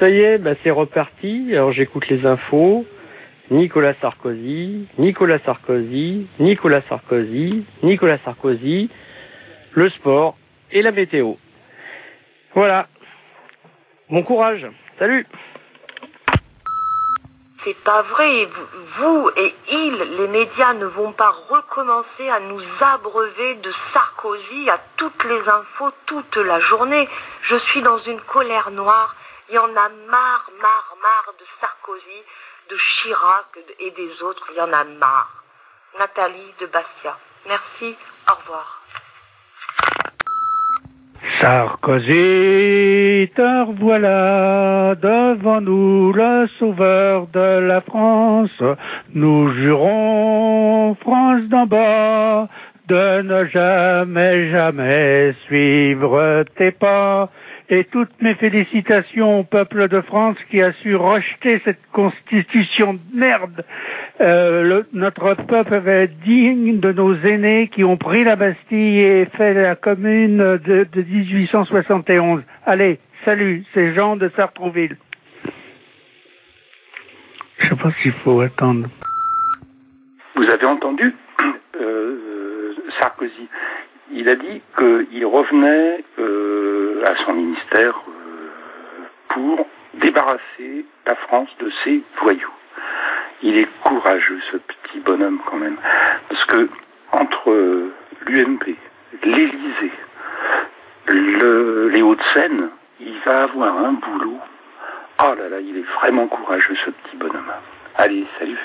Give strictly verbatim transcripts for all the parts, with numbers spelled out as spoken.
Ça y est, bah, c'est reparti. Alors j'écoute les infos. Nicolas Sarkozy, Nicolas Sarkozy, Nicolas Sarkozy, Nicolas Sarkozy, le sport et la météo. Voilà. Bon courage. Salut. C'est pas vrai. Vous et ils, les médias, ne vont pas recommencer à nous abreuver de Sarkozy à toutes les infos, toute la journée. Je suis dans une colère noire. Il y en a marre, marre, marre de Sarkozy, de Chirac et des autres. Il y en a marre. Nathalie de Bastia. Merci. Au revoir. Sarkozy, te revoilà devant nous, le sauveur de la France. Nous jurons, France d'en bas, de ne jamais, jamais suivre tes pas. Et toutes mes félicitations au peuple de France qui a su rejeter cette constitution de merde. Euh, le, notre peuple avait digne de nos aînés qui ont pris la Bastille et fait la commune de, de dix-huit cent soixante et onze. Allez, salut, c'est Jean de Sartrouville. Je sais pas s'il faut attendre. Vous avez entendu euh, Sarkozy. Il a dit qu'il revenait euh, à son ministère euh, pour débarrasser la France de ses voyous. Il est courageux, ce petit bonhomme, quand même. Parce que entre euh, l'U M P, l'Élysée, le, les Hauts-de-Seine, il va avoir un boulot. Oh là là, il est vraiment courageux, ce petit bonhomme. Allez, salut.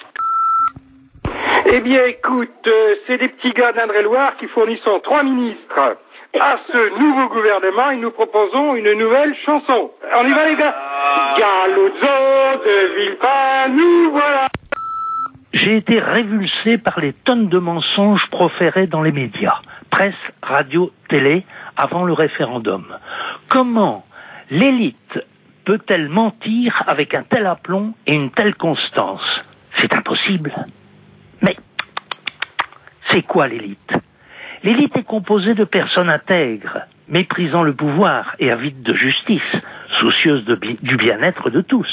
Eh bien, écoute, euh, c'est des petits gars d'Indre-et-Loire qui fournissent trois ministres. À ce nouveau gouvernement, et nous proposons une nouvelle chanson. On y va, les gars. Galozzo de Villepin, nous voilà. J'ai été révulsé par les tonnes de mensonges proférés dans les médias, presse, radio, télé, avant le référendum. Comment l'élite peut-elle mentir avec un tel aplomb et une telle constance? C'est impossible. Mais c'est quoi l'élite? L'élite est composée de personnes intègres, méprisant le pouvoir et avides de justice, soucieuses de bi- du bien-être de tous.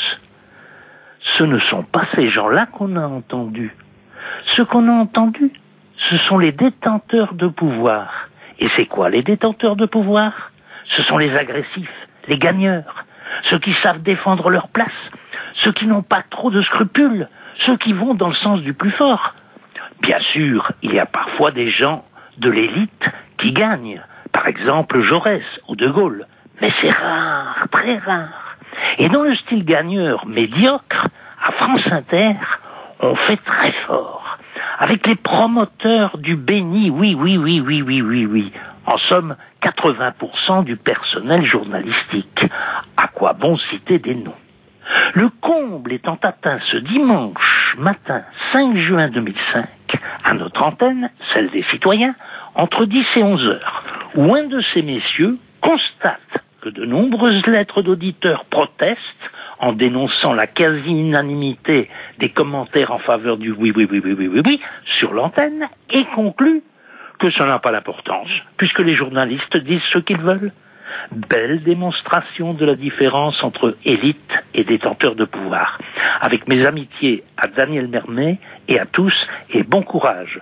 Ce ne sont pas ces gens-là qu'on a entendus. Ce qu'on a entendu, ce sont les détenteurs de pouvoir. Et c'est quoi les détenteurs de pouvoir? Ce sont les agressifs, les gagneurs, ceux qui savent défendre leur place, ceux qui n'ont pas trop de scrupules, ceux qui vont dans le sens du plus fort. Bien sûr, il y a parfois des gens de l'élite qui gagnent, par exemple Jaurès ou De Gaulle, mais c'est rare, très rare. Et dans le style gagneur médiocre, à France Inter, on fait très fort, avec les promoteurs du béni, oui, oui, oui, oui, oui, oui, oui. En somme, quatre-vingts pour cent du personnel journalistique. À quoi bon citer des noms? Le comble étant atteint ce dimanche matin cinq juin deux mille cinq, à notre antenne, celle des citoyens, entre dix et onze heures, où un de ces messieurs constate que de nombreuses lettres d'auditeurs protestent en dénonçant la quasi-unanimité des commentaires en faveur du oui, oui, oui, oui, oui, oui, oui, sur l'antenne, et conclut que ça n'a pas d'importance, puisque les journalistes disent ce qu'ils veulent. Belle démonstration de la différence entre élite et détenteurs de pouvoir. Avec mes amitiés à Daniel Mermet et à tous, et bon courage.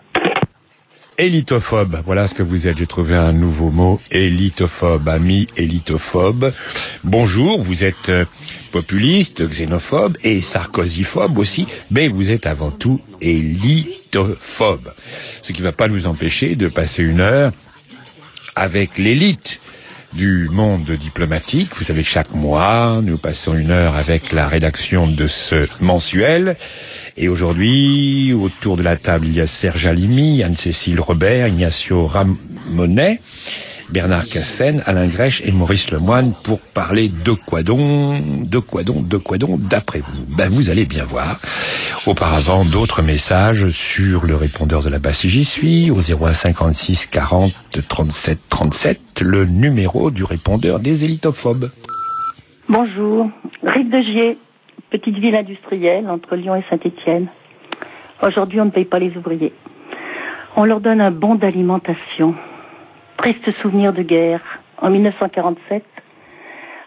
Élitophobe, voilà ce que vous êtes. J'ai trouvé un nouveau mot, élitophobe, ami élitophobe. Bonjour, vous êtes populiste, xénophobe et sarkozyphobe aussi, mais vous êtes avant tout élitophobe. Ce qui ne va pas nous empêcher de passer une heure avec l'élite du monde diplomatique. Vous savez que chaque mois, nous passons une heure avec la rédaction de ce mensuel. Et aujourd'hui, autour de la table, il y a Serge Alimi, Anne-Cécile Robert, Ignacio Ramonet, Bernard Cassen, Alain Grèche et Maurice Lemoine pour parler de quoi donc, de quoi donc, de quoi donc, d'après vous. Ben, vous allez bien voir. Auparavant, d'autres messages sur le répondeur de la Bastille, j'y suis, au zéro un cinquante-six quarante trente-sept trente-sept, le numéro du répondeur des élitophobes. Bonjour, Rive de Gier, petite ville industrielle entre Lyon et Saint-Étienne. Aujourd'hui, on ne paye pas les ouvriers. On leur donne un bon d'alimentation. Triste souvenir de guerre. En mille neuf cent quarante-sept,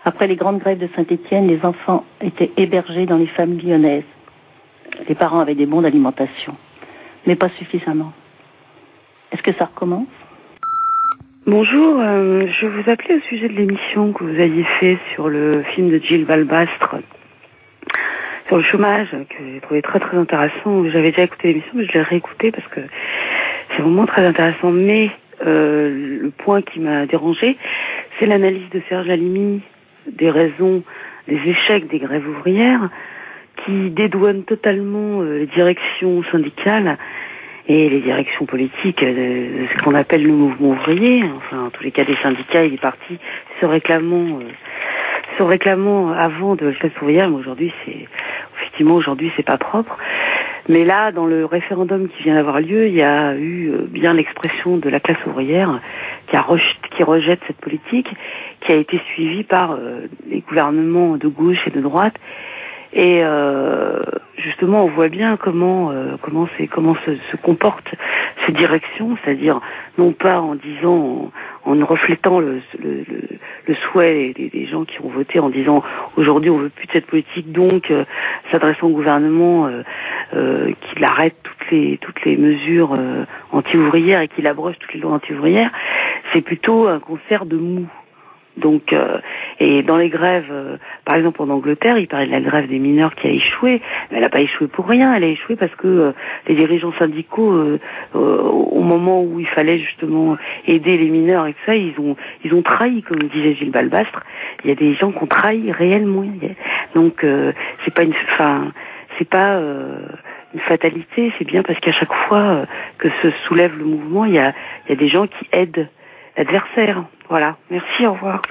Après les grandes grèves de Saint-Étienne, les enfants étaient hébergés dans les familles lyonnaises. Les parents avaient des bons d'alimentation, mais pas suffisamment. Est-ce que ça recommence ? Bonjour, euh, je vous appelais au sujet de l'émission que vous aviez fait sur le film de Gilles Balbastre, sur le chômage, que j'ai trouvé très très intéressant. J'avais déjà écouté l'émission, mais je l'ai réécouté parce que c'est vraiment très intéressant. Mais euh, le point qui m'a dérangé, c'est l'analyse de Serge Halimi des raisons, des échecs des grèves ouvrières, qui dédouane totalement euh, les directions syndicales et les directions politiques de, de ce qu'on appelle le mouvement ouvrier. Enfin, en tous les cas, des syndicats et des partis se réclamant, euh, se réclamant avant de la classe ouvrière. Mais aujourd'hui, c'est effectivement aujourd'hui, c'est pas propre. Mais là, dans le référendum qui vient d'avoir lieu, il y a eu euh, bien l'expression de la classe ouvrière qui a rejet, qui rejette cette politique, qui a été suivie par euh, les gouvernements de gauche et de droite. Et euh, justement, on voit bien comment euh, comment c'est comment se, se comporte ces directions, c'est-à-dire non pas en disant, en, en reflétant le, le, le, le souhait des, des gens qui ont voté, en disant aujourd'hui on veut plus de cette politique, donc euh, s'adressant au gouvernement euh, euh, qu'il arrête toutes les toutes les mesures euh, anti-ouvrières et qu'il abroge toutes les lois anti-ouvrières. C'est plutôt un concert de mou. Donc, euh, et dans les grèves, euh, par exemple en Angleterre, il parlait de la grève des mineurs qui a échoué, mais elle n'a pas échoué pour rien, elle a échoué parce que euh, les dirigeants syndicaux, euh, euh, au moment où il fallait justement aider les mineurs et tout ça, ils ont ils ont trahi, comme disait Gilles Balbastre. Il y a des gens qui ont trahi réellement. Donc, euh, c'est pas une, enfin, c'est pas euh, une fatalité, c'est bien parce qu'à chaque fois euh, que se soulève le mouvement, il y a il y a des gens qui aident l'adversaire. Voilà. Merci, au revoir.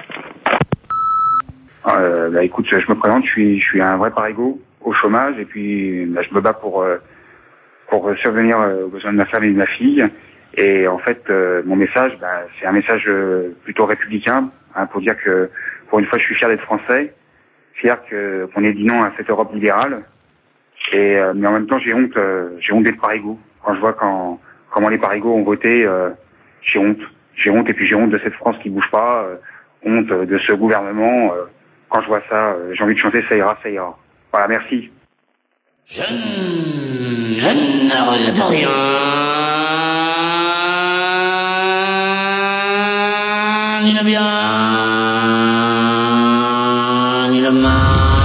Euh, bah écoute, je me présente, je suis, je suis un vrai parigo au chômage et puis bah, je me bats pour euh, pour survenir aux besoins de ma femme et de ma fille. Et en fait, euh, mon message, bah, c'est un message euh, plutôt républicain, hein, pour dire que pour une fois, je suis fier d'être français, fier que qu'on ait dit non à cette Europe libérale. Et euh, mais en même temps, j'ai honte, euh, j'ai honte d'être parigo. Quand je vois quand comment les parigots ont voté, euh, j'ai honte. J'ai honte et puis j'ai honte de cette France qui bouge pas, euh, honte de ce gouvernement. Euh, quand je vois ça, euh, j'ai envie de chanter ça ira, ça ira. Voilà, merci. Je, je ne regrette rien. Ni le bien, ni le mal.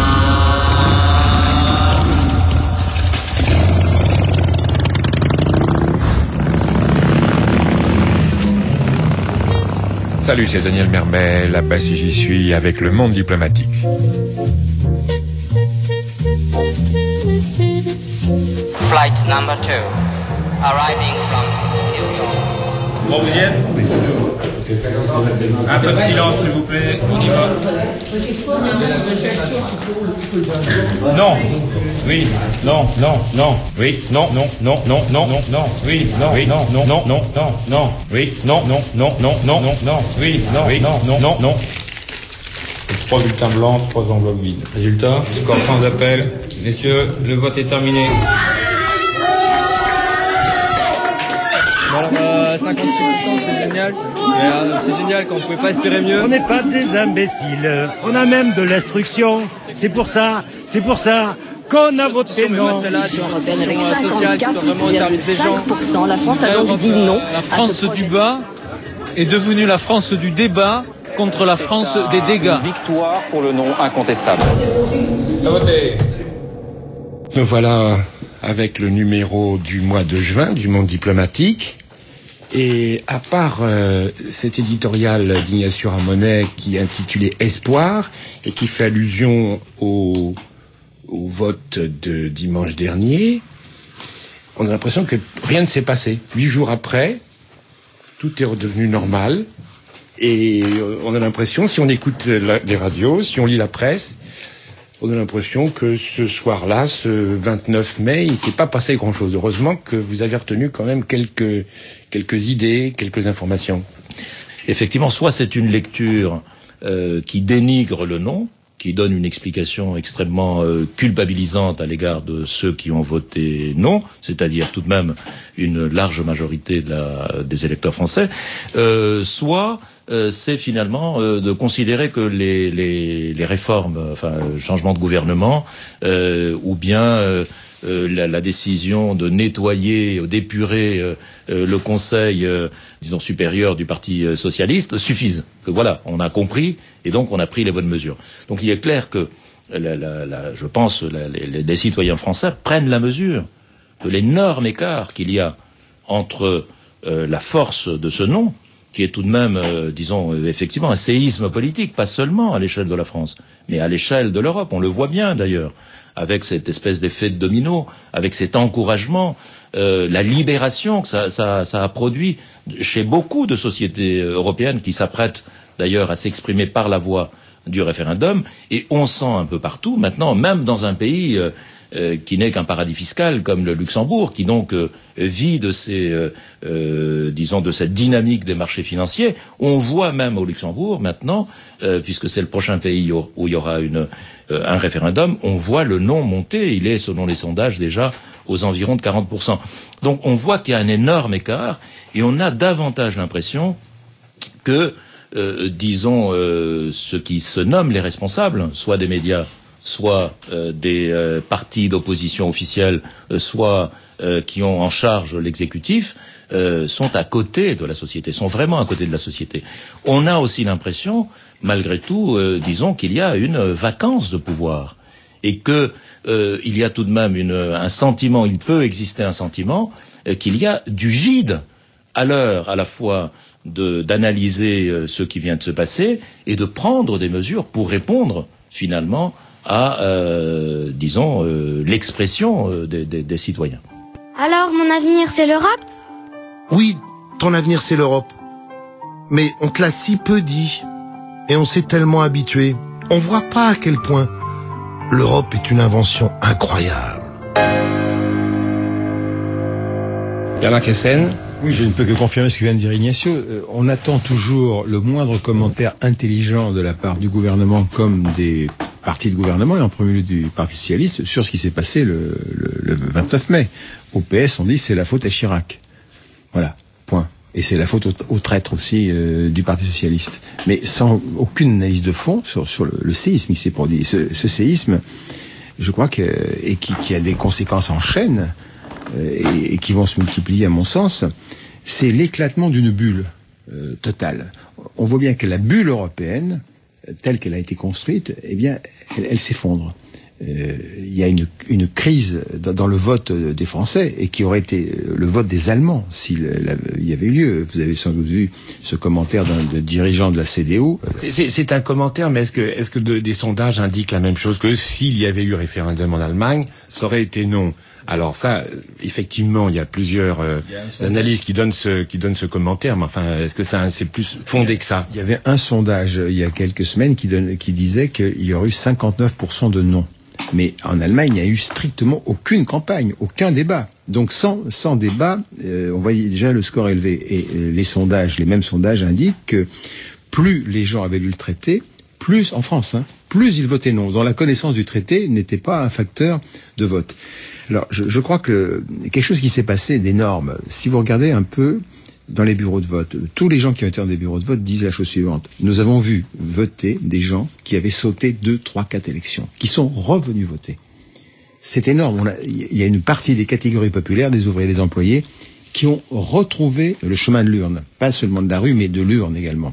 Salut, c'est Daniel Mermel, là-bas si j'y suis, avec le monde diplomatique. Flight number two, arriving from New York. Bon, vous y êtes ? Un peu de silence, s'il vous plaît, on y va. Non, oui, non, non, non, oui, non, non, non, non, non, non, non, oui, non, oui, non, non, non, non, non, non, oui, non, non, non, non, non, non, non, oui, non, oui, non, non, non, non. Trois bulletins blancs, trois enveloppes vides. Résultat, score sans appel. Messieurs, le vote est terminé. Bon alors, euh, cinquante-six pour cent c'est génial, mais euh, c'est génial quand on ne pouvait pas espérer mieux. On n'est pas des imbéciles, on a même de l'instruction, c'est pour ça, c'est pour ça qu'on a voté non. Celle-là, sur une institution sociale qui soit vraiment au service des gens. La France a donc dit non. La France du bas est devenue la France du débat contre la France des dégâts. Victoire pour le non incontestable. Nous voilà avec le numéro du mois de juin du Monde diplomatique. Et à part euh, cet éditorial d'Ignacio Ramonet qui est intitulé Espoir et qui fait allusion au, au vote de dimanche dernier, on a l'impression que rien ne s'est passé. Huit jours après, tout est redevenu normal. Et on a l'impression, si on écoute la, les radios, si on lit la presse, on a l'impression que ce soir-là, ce vingt-neuf mai, il ne s'est pas passé grand-chose. Heureusement que vous avez retenu quand même quelques, quelques idées, quelques informations. Effectivement, soit c'est une lecture euh, qui dénigre le non, qui donne une explication extrêmement euh, culpabilisante à l'égard de ceux qui ont voté non, c'est-à-dire tout de même une large majorité de la, des électeurs français, euh, soit euh, c'est finalement euh, de considérer que les, les, les réformes, enfin, changement de gouvernement, euh, ou bien euh, euh, la, la décision de nettoyer, d'épurer euh, euh, le Conseil, euh, disons, supérieur du Parti socialiste suffisent. Que voilà, on a compris, et donc on a pris les bonnes mesures. Donc il est clair que, la, la, la, je pense, la, les, les citoyens français prennent la mesure de l'énorme écart qu'il y a entre euh, la force de ce nom, qui est tout de même, euh, disons, euh, effectivement, un séisme politique, pas seulement à l'échelle de la France, mais à l'échelle de l'Europe. On le voit bien, d'ailleurs, avec cette espèce d'effet de domino, avec cet encouragement, euh, la libération que ça, ça, ça a produit chez beaucoup de sociétés européennes qui s'apprêtent, d'ailleurs, à s'exprimer par la voie du référendum. Et on sent un peu partout, maintenant, même dans un pays... Euh, Euh, qui n'est qu'un paradis fiscal comme le Luxembourg, qui donc euh, vit de ces, euh, euh, disons, de cette dynamique des marchés financiers. On voit même au Luxembourg maintenant, euh, puisque c'est le prochain pays où il y aura une, euh, un référendum, on voit le non monter. Il est, selon les sondages, déjà aux environs de quarante pour cent. Donc on voit qu'il y a un énorme écart, et on a davantage l'impression que, euh, disons, euh, ceux qui se nomment les responsables, soit des médias, soit euh, des euh, partis d'opposition officiels, euh, soit euh, qui ont en charge l'exécutif, euh, sont à côté de la société, sont vraiment à côté de la société. On a aussi l'impression, malgré tout, euh, disons, qu'il y a une vacance de pouvoir, et que euh, il y a tout de même une, un sentiment, il peut exister un sentiment, euh, qu'il y a du vide à l'heure à la fois de, d'analyser euh, ce qui vient de se passer et de prendre des mesures pour répondre finalement à, euh, disons, euh, l'expression euh, des, des, des citoyens. Alors, mon avenir, c'est l'Europe ? Oui, ton avenir, c'est l'Europe. Mais on te l'a si peu dit, et on s'est tellement habitué. On voit pas à quel point l'Europe est une invention incroyable. Bernard Kessen. Oui, je ne peux que confirmer ce que vient de dire Ignacio. Euh, on attend toujours le moindre commentaire intelligent de la part du gouvernement comme des partis de gouvernement, et en premier lieu du Parti socialiste, sur ce qui s'est passé le, le, le vingt-neuf mai. Au P S, on dit c'est la faute à Chirac. Voilà, point. Et c'est la faute aux, aux traîtres aussi euh, du Parti socialiste. Mais sans aucune analyse de fond sur, sur le, le séisme qui s'est produit. Ce, ce séisme, je crois que et qui, qui a des conséquences en chaîne euh, et, et qui vont se multiplier à mon sens, c'est l'éclatement d'une bulle euh, totale. On voit bien que la bulle européenne, telle qu'elle a été construite, eh bien, elle, elle s'effondre. Euh, il y a une, une crise dans, dans le vote des Français, et qui aurait été le vote des Allemands s'il y avait eu lieu. Vous avez sans doute vu ce commentaire d'un de dirigeant de la C D U. C'est, c'est un commentaire, mais est-ce que, est-ce que de, des sondages indiquent la même chose, que s'il y avait eu référendum en Allemagne, ça aurait été non? Alors ça, effectivement, il y a plusieurs euh, analyses qui donnent ce qui donnent ce commentaire, mais enfin, est-ce que ça c'est plus fondé que ça? Il y avait un sondage il y a quelques semaines qui donne, qui disait qu'il y aurait eu cinquante-neuf pour cent de non. Mais en Allemagne, il n'y a eu strictement aucune campagne, aucun débat. Donc sans sans débat, euh, on voyait déjà le score élevé. Et euh, les sondages, les mêmes sondages indiquent que plus les gens avaient lu le traité, plus en France, hein, plus ils votaient non. Dans la connaissance du traité n'était pas un facteur de vote. Alors, je, je crois que quelque chose qui s'est passé d'énorme. Si vous regardez un peu dans les bureaux de vote, tous les gens qui ont été dans des bureaux de vote disent la chose suivante. Nous avons vu voter des gens qui avaient sauté deux, trois, quatre élections, qui sont revenus voter. C'est énorme. Il y a une partie des catégories populaires, des ouvriers, des employés, qui ont retrouvé le chemin de l'urne. Pas seulement de la rue, mais de l'urne également.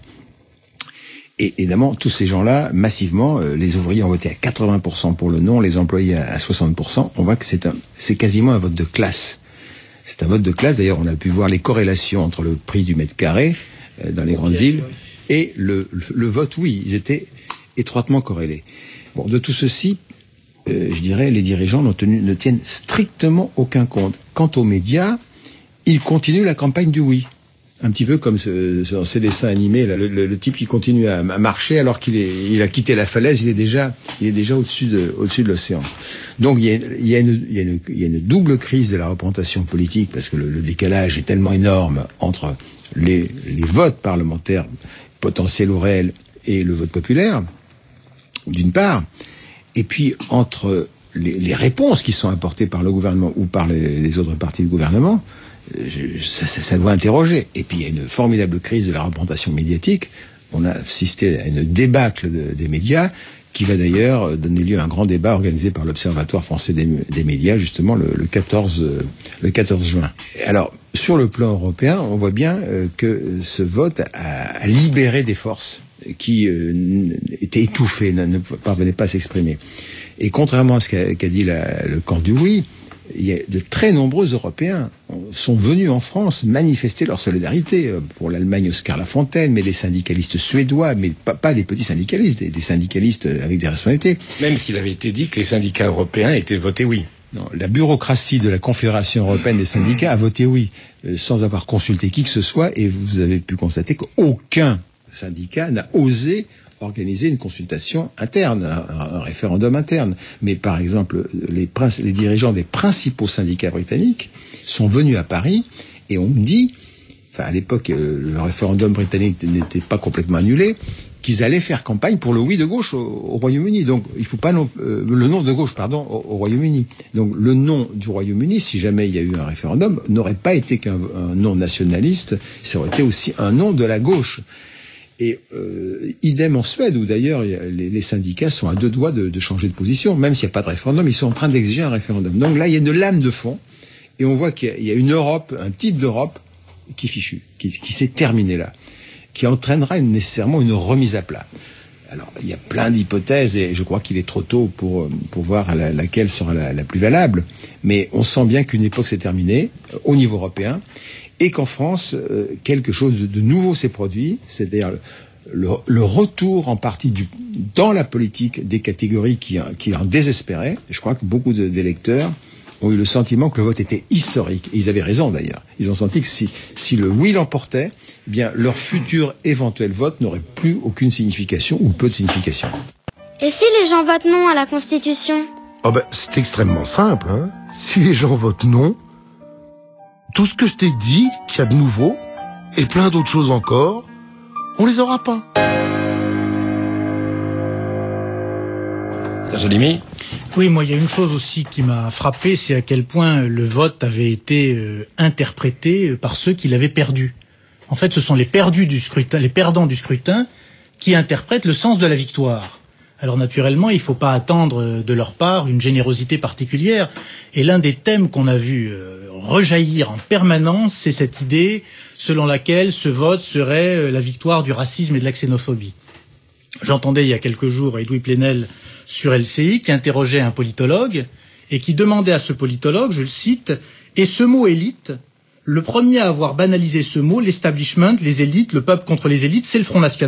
Et évidemment, tous ces gens-là, massivement, euh, les ouvriers ont voté à quatre-vingts pour cent pour le non, les employés à, à soixante pour cent. On voit que c'est un, c'est quasiment un vote de classe. C'est un vote de classe. D'ailleurs, on a pu voir les corrélations entre le prix du mètre carré euh, dans les grandes villes et le, le, le vote. Oui, ils étaient étroitement corrélés. Bon, de tout ceci, euh, je dirais, les dirigeants n'ont tenu, ne tiennent strictement aucun compte. Quant aux médias, ils continuent la campagne du oui. Un petit peu comme ce, ce, dans ces dessins animés, là, le, le, le type qui continue à, à marcher alors qu'il est, il a quitté la falaise, il est déjà, il est déjà au-dessus de, au-dessus de l'océan. Donc il y a, il y a une, il y a une, il y a une double crise de la représentation politique, parce que le, le décalage est tellement énorme entre les, les votes parlementaires potentiels ou réels et le vote populaire, d'une part, et puis entre les, les réponses qui sont apportées par le gouvernement ou par les, les autres partis de gouvernement, je, ça, ça, ça doit interroger. Et puis il y a une formidable crise de la représentation médiatique. On a assisté à une débâcle de, des médias, qui va d'ailleurs donner lieu à un grand débat organisé par l'Observatoire français des, des médias, justement le, le quatorze juin. Alors, sur le plan européen, on voit bien euh, que ce vote a, a libéré des forces qui euh, étaient étouffées, ne, ne parvenaient pas à s'exprimer. Et contrairement à ce qu'a qu'a dit la, le camp du oui, il y a de très nombreux Européens sont venus en France manifester leur solidarité. Pour l'Allemagne, Oscar Lafontaine, mais les syndicalistes suédois, mais pas, pas les petits syndicalistes, des, des syndicalistes avec des responsabilités. Même s'il avait été dit que les syndicats européens étaient votés oui. Non, la bureaucratie de la Confédération européenne des syndicats a voté oui, euh, sans avoir consulté qui que ce soit, et vous avez pu constater qu'aucun syndicat n'a osé organiser une consultation interne, un, un référendum interne. Mais par exemple, les, les dirigeants des principaux syndicats britanniques sont venus à Paris et ont dit, enfin à l'époque le référendum britannique n'était pas complètement annulé, qu'ils allaient faire campagne pour le oui de gauche au, au Royaume-Uni. Donc il faut pas non, euh, le non de gauche pardon au, au Royaume-Uni. Donc le non du Royaume-Uni, si jamais il y a eu un référendum, n'aurait pas été qu'un un non nationaliste, ça aurait été aussi un non de la gauche. Et euh, idem en Suède, où d'ailleurs les, les syndicats sont à deux doigts de, de changer de position, même s'il n'y a pas de référendum, ils sont en train d'exiger un référendum. Donc là, il y a une lame de fond, et on voit qu'il y a, il y a une Europe, un type d'Europe qui est fichu, qui, qui s'est terminé là, qui entraînera une, nécessairement une remise à plat. Alors, il y a plein d'hypothèses, et je crois qu'il est trop tôt pour, pour voir la, laquelle sera la, la plus valable, mais on sent bien qu'une époque s'est terminée, euh, au niveau européen, et qu'en France, euh, quelque chose de, de nouveau s'est produit, c'est-à-dire le, le retour en partie du, dans la politique des catégories qui, qui en désespéraient. Je crois que beaucoup de, d'électeurs ont eu le sentiment que le vote était historique. Et ils avaient raison d'ailleurs. Ils ont senti que si, si le oui l'emportait, eh bien leur futur éventuel vote n'aurait plus aucune signification ou peu de signification. Et si les gens votent non à la Constitution ? Oh ben, c'est extrêmement simple, hein. Si les gens votent non, tout ce que je t'ai dit, qu'il y a de nouveau, et plein d'autres choses encore, on les aura pas. Serge Lémy ? Oui, moi, il y a une chose aussi qui m'a frappé, c'est à quel point le vote avait été euh, interprété par ceux qui l'avaient perdu. En fait, ce sont les perdus du scrutin, les perdants du scrutin, qui interprètent le sens de la victoire. Alors naturellement, il ne faut pas attendre de leur part une générosité particulière. Et l'un des thèmes qu'on a vu euh, rejaillir en permanence, c'est cette idée selon laquelle ce vote serait euh, la victoire du racisme et de la xénophobie. J'entendais il y a quelques jours Edoui Plenel sur L C I qui interrogeait un politologue et qui demandait à ce politologue, je le cite, « Et ce mot élite, le premier à avoir banalisé ce mot, l'establishment, les élites, le peuple contre les élites, c'est le Front National. »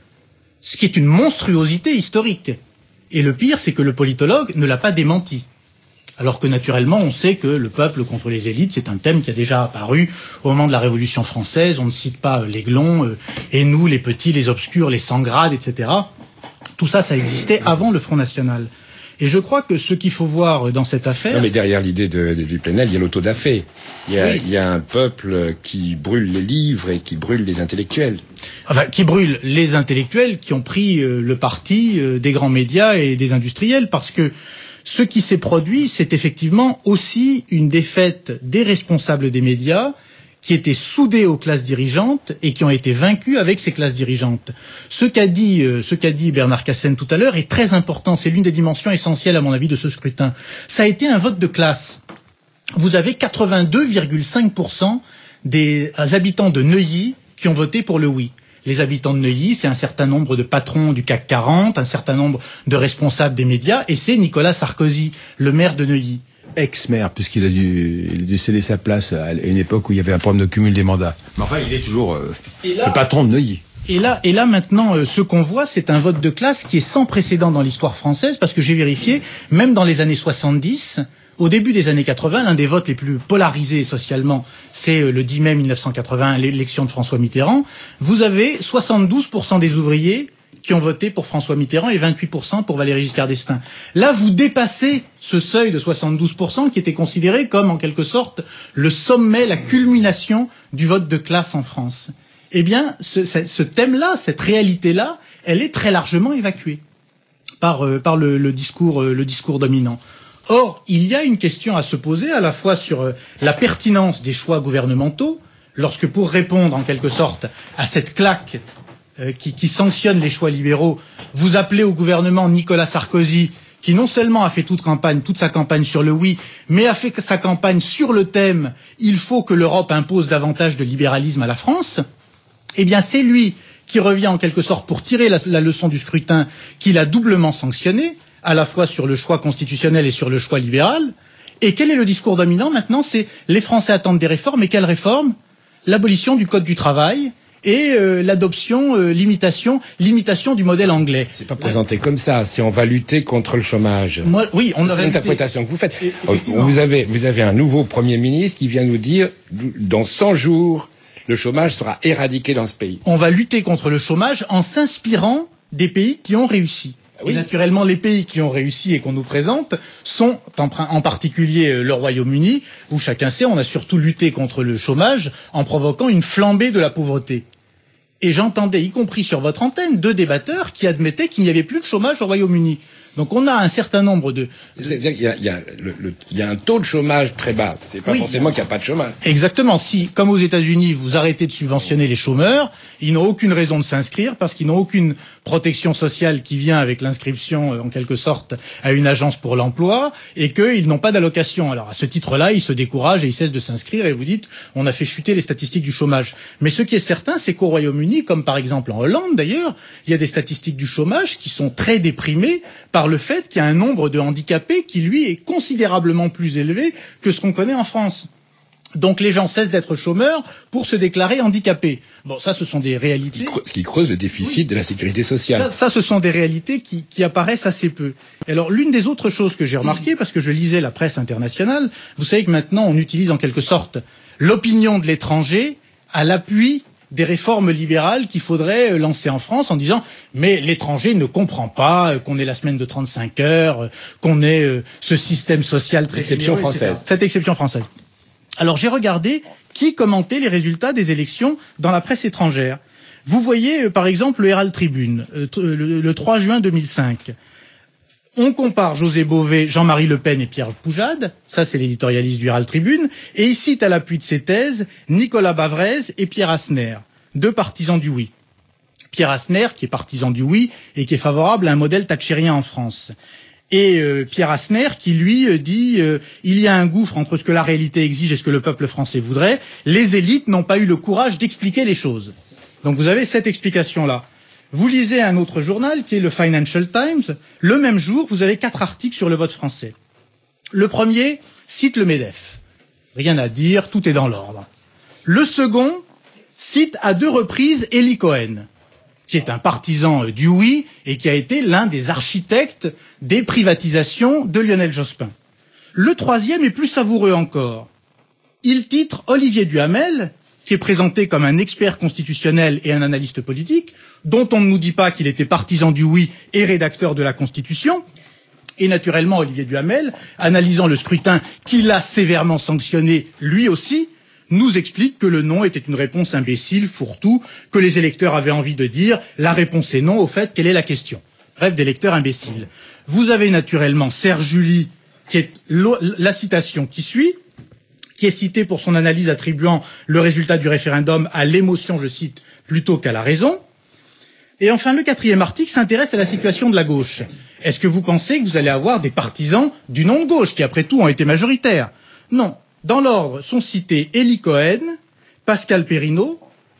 Ce qui est une monstruosité historique. Et le pire, c'est que le politologue ne l'a pas démenti. Alors que naturellement, on sait que le peuple contre les élites, c'est un thème qui a déjà apparu au moment de la Révolution française. On ne cite pas euh, l'Aiglon, euh, et nous, les petits, les obscurs, les sans-grades, et cetera. Tout ça, ça existait avant le Front National. Et je crois que ce qu'il faut voir dans cette affaire... Non, mais derrière l'idée de, de Plenel, il y a l'autodafé. Il y a, oui. il y a un peuple qui brûle les livres et qui brûle les intellectuels. Enfin, qui brûle les intellectuels qui ont pris euh, le parti euh, des grands médias et des industriels, parce que ce qui s'est produit, c'est effectivement aussi une défaite des responsables des médias qui étaient soudés aux classes dirigeantes et qui ont été vaincus avec ces classes dirigeantes. Ce qu'a dit, euh, ce qu'a dit Bernard Cassen tout à l'heure est très important. C'est l'une des dimensions essentielles, à mon avis, de ce scrutin. Ça a été un vote de classe. Vous avez quatre-vingt-deux virgule cinq pour cent des habitants de Neuilly qui ont voté pour le oui. Les habitants de Neuilly, c'est un certain nombre de patrons du C A C quarante, un certain nombre de responsables des médias, et c'est Nicolas Sarkozy, le maire de Neuilly. Ex-maire, puisqu'il a dû, il a dû céder sa place à une époque où il y avait un problème de cumul des mandats. Mais enfin, il est toujours euh, là, le patron de Neuilly. Et là, et là maintenant, euh, ce qu'on voit, c'est un vote de classe qui est sans précédent dans l'histoire française, parce que j'ai vérifié, même dans les années soixante-dix, au début des années quatre-vingts, l'un des votes les plus polarisés socialement, c'est le dix mai mille neuf cent quatre-vingts, l'élection de François Mitterrand. Vous avez soixante-douze pour cent des ouvriers qui ont voté pour François Mitterrand et vingt-huit pour cent pour Valéry Giscard d'Estaing. Là, vous dépassez ce seuil de soixante-douze pour cent qui était considéré comme, en quelque sorte, le sommet, la culmination du vote de classe en France. Eh bien, ce, ce thème-là, cette réalité-là, elle est très largement évacuée par, euh, par le, le, discours, euh, le discours dominant. Or, il y a une question à se poser à la fois sur euh, la pertinence des choix gouvernementaux, lorsque pour répondre en quelque sorte à cette claque euh, qui, qui sanctionne les choix libéraux, vous appelez au gouvernement Nicolas Sarkozy, qui non seulement a fait toute campagne, toute sa campagne sur le oui, mais a fait sa campagne sur le thème « Il faut que l'Europe impose davantage de libéralisme à la France », eh bien c'est lui qui revient en quelque sorte pour tirer la, la leçon du scrutin qu'il a doublement sanctionné, à la fois sur le choix constitutionnel et sur le choix libéral. Et quel est le discours dominant maintenant? C'est les Français attendent des réformes, et quelles réformes? L'abolition du Code du travail et euh, l'adoption, euh, l'imitation, l'imitation du modèle anglais. C'est pas présenté comme ça. Si on va lutter contre le chômage. Moi, oui, on aurait C'est l'interprétation que vous faites. Vous avez, vous avez un nouveau Premier ministre qui vient nous dire, dans cent jours, le chômage sera éradiqué dans ce pays. On va lutter contre le chômage en s'inspirant des pays qui ont réussi. Oui. Et naturellement, les pays qui ont réussi et qu'on nous présente sont en, en particulier le Royaume-Uni, où chacun sait, on a surtout lutté contre le chômage en provoquant une flambée de la pauvreté. Et j'entendais, y compris sur votre antenne, deux débatteurs qui admettaient qu'il n'y avait plus de chômage au Royaume-Uni. Donc on a un certain nombre de... C'est-à-dire qu'il y a, il y a, le, le, il y a un taux de chômage très bas. C'est pas oui, forcément qu'il n'y a pas de chômage. Exactement. Si, comme aux États-Unis, vous arrêtez de subventionner les chômeurs, ils n'ont aucune raison de s'inscrire parce qu'ils n'ont aucune protection sociale qui vient avec l'inscription, en quelque sorte, à une agence pour l'emploi et qu'ils n'ont pas d'allocation. Alors à ce titre-là, ils se découragent et ils cessent de s'inscrire et vous dites, on a fait chuter les statistiques du chômage. Mais ce qui est certain, c'est qu'au Royaume-Uni, comme par exemple en Hollande d'ailleurs, il y a des statistiques du chômage qui sont très déprimées par le fait qu'il y a un nombre de handicapés qui, lui, est considérablement plus élevé que ce qu'on connaît en France. Donc les gens cessent d'être chômeurs pour se déclarer handicapés. Bon, ça, ce sont des réalités... Ce qui creuse, ce qui creuse le déficit oui. de la sécurité sociale. Ça, ça, ce sont des réalités qui, qui apparaissent assez peu. Et alors, l'une des autres choses que j'ai remarquées, parce que je lisais la presse internationale, vous savez que maintenant, on utilise en quelque sorte l'opinion de l'étranger à l'appui des réformes libérales qu'il faudrait lancer en France en disant mais l'étranger ne comprend pas qu'on ait la semaine de trente-cinq heures, qu'on ait euh, ce système social très exception française. Cette exception française. Alors j'ai regardé qui commentait les résultats des élections dans la presse étrangère. Vous voyez euh, par exemple le Herald Tribune euh, le, le trois juin deux mille cinq. On compare José Bové, Jean-Marie Le Pen et Pierre Poujade, ça c'est l'éditorialiste du Herald Tribune, et il cite à l'appui de ses thèses Nicolas Bavrez et Pierre Asner, deux partisans du oui. Pierre Asner, qui est partisan du oui et qui est favorable à un modèle thatchérien en France. Et euh, Pierre Asner, qui lui euh, dit euh, il y a un gouffre entre ce que la réalité exige et ce que le peuple français voudrait, les élites n'ont pas eu le courage d'expliquer les choses. Donc vous avez cette explication-là. Vous lisez un autre journal qui est le Financial Times. Le même jour, vous avez quatre articles sur le vote français. Le premier cite le MEDEF. Rien à dire, tout est dans l'ordre. Le second cite à deux reprises Eli Cohen, qui est un partisan du oui et qui a été l'un des architectes des privatisations de Lionel Jospin. Le troisième est plus savoureux encore. Il titre Olivier Duhamel, qui est présenté comme un expert constitutionnel et un analyste politique, dont on ne nous dit pas qu'il était partisan du oui et rédacteur de la Constitution. Et naturellement, Olivier Duhamel, analysant le scrutin qu'il a sévèrement sanctionné lui aussi, nous explique que le non était une réponse imbécile, fourre-tout, que les électeurs avaient envie de dire la réponse est non, au fait, quelle est la question? Bref, des lecteurs imbéciles. Vous avez naturellement Serge July, qui est la citation qui suit, qui est cité pour son analyse attribuant le résultat du référendum à l'émotion, je cite, plutôt qu'à la raison. Et enfin, le quatrième article s'intéresse à la situation de la gauche. Est-ce que vous pensez que vous allez avoir des partisans du non-gauche, qui après tout ont été majoritaires? Non. Dans l'ordre sont cités Eli Cohen, Pascal Perrineau,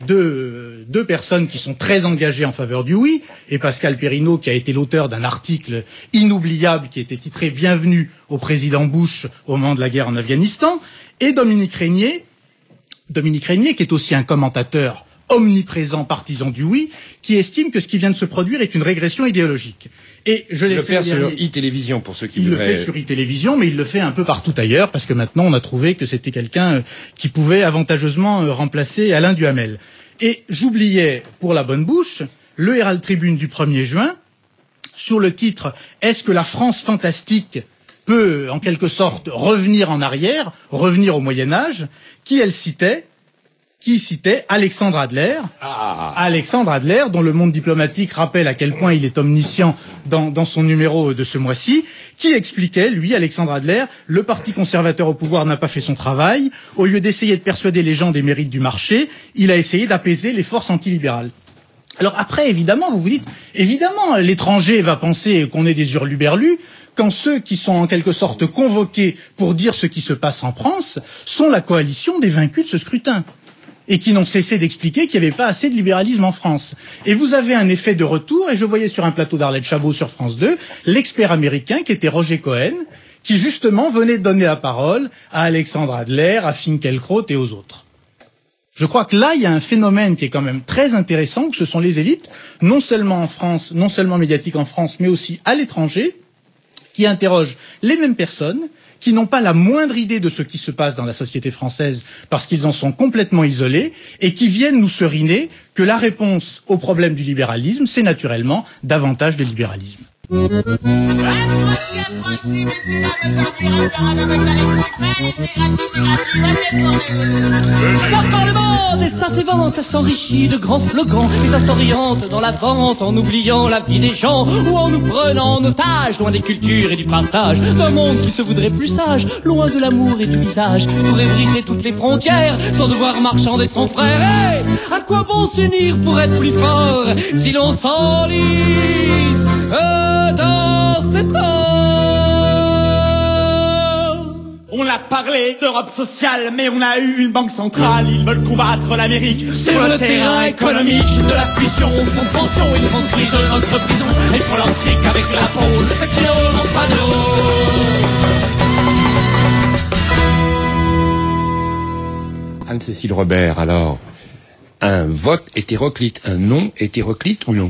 deux, deux personnes qui sont très engagées en faveur du oui, et Pascal Perrineau qui a été l'auteur d'un article inoubliable qui était titré « Bienvenue au président Bush au moment de la guerre en Afghanistan », et Dominique Régnier, Dominique Régnier qui est aussi un commentateur omniprésent partisan du oui, qui estime que ce qui vient de se produire est une régression idéologique. Et je le fait sur e-télévision pour ceux qui il voudraient... le fait sur e-télévision, mais il le fait un peu partout ailleurs parce que maintenant on a trouvé que c'était quelqu'un qui pouvait avantageusement remplacer Alain Duhamel. Et j'oubliais pour la bonne bouche le Herald Tribune du premier juin sur le titre Est-ce que la France fantastique peut en quelque sorte revenir en arrière, revenir au Moyen Âge, qui elle citait qui citait Alexandre Adler, Ah. Alexandre Adler, dont le monde diplomatique rappelle à quel point il est omniscient dans, dans son numéro de ce mois-ci, qui expliquait, lui, Alexandre Adler, le parti conservateur au pouvoir n'a pas fait son travail, au lieu d'essayer de persuader les gens des mérites du marché, il a essayé d'apaiser les forces antilibérales. Alors après, évidemment, vous vous dites, évidemment, l'étranger va penser qu'on est des hurluberlus, quand ceux qui sont en quelque sorte convoqués pour dire ce qui se passe en France sont la coalition des vaincus de ce scrutin, et qui n'ont cessé d'expliquer qu'il n'y avait pas assez de libéralisme en France. Et vous avez un effet de retour, et je voyais sur un plateau d'Arlette Chabot sur France deux, l'expert américain qui était Roger Cohen, qui justement venait de donner la parole à Alexandre Adler, à Finkielkraut et aux autres. Je crois que là, il y a un phénomène qui est quand même très intéressant, que ce sont les élites, non seulement en France, non seulement médiatiques en France, mais aussi à l'étranger, qui interrogent les mêmes personnes, qui n'ont pas la moindre idée de ce qui se passe dans la société française parce qu'ils en sont complètement isolés et qui viennent nous seriner que la réponse au problème du libéralisme, c'est naturellement davantage de libéralisme. Ça parle monde et ça s'évente, ça s'enrichit de grands slogans et ça s'oriente dans la vente en oubliant la vie des gens ou en nous prenant en otage loin des cultures et du partage d'un monde qui se voudrait plus sage, loin de l'amour et du visage, pourrait briser toutes les frontières sans devoir marchander son frère. Hey, à quoi bon s'unir pour être plus fort si l'on s'enlise euh, dans ces temps? On a parlé d'Europe sociale, mais on a eu une banque centrale. Ils veulent combattre l'Amérique sur, sur le, le terrain économique. De la fusion, font de pension, ils construisent notre prison. Et pour leur fric avec la peau, ceux qui n'ont pas d'eau. Anne-Cécile Robert, alors, un vote hétéroclite, un non hétéroclite ou non?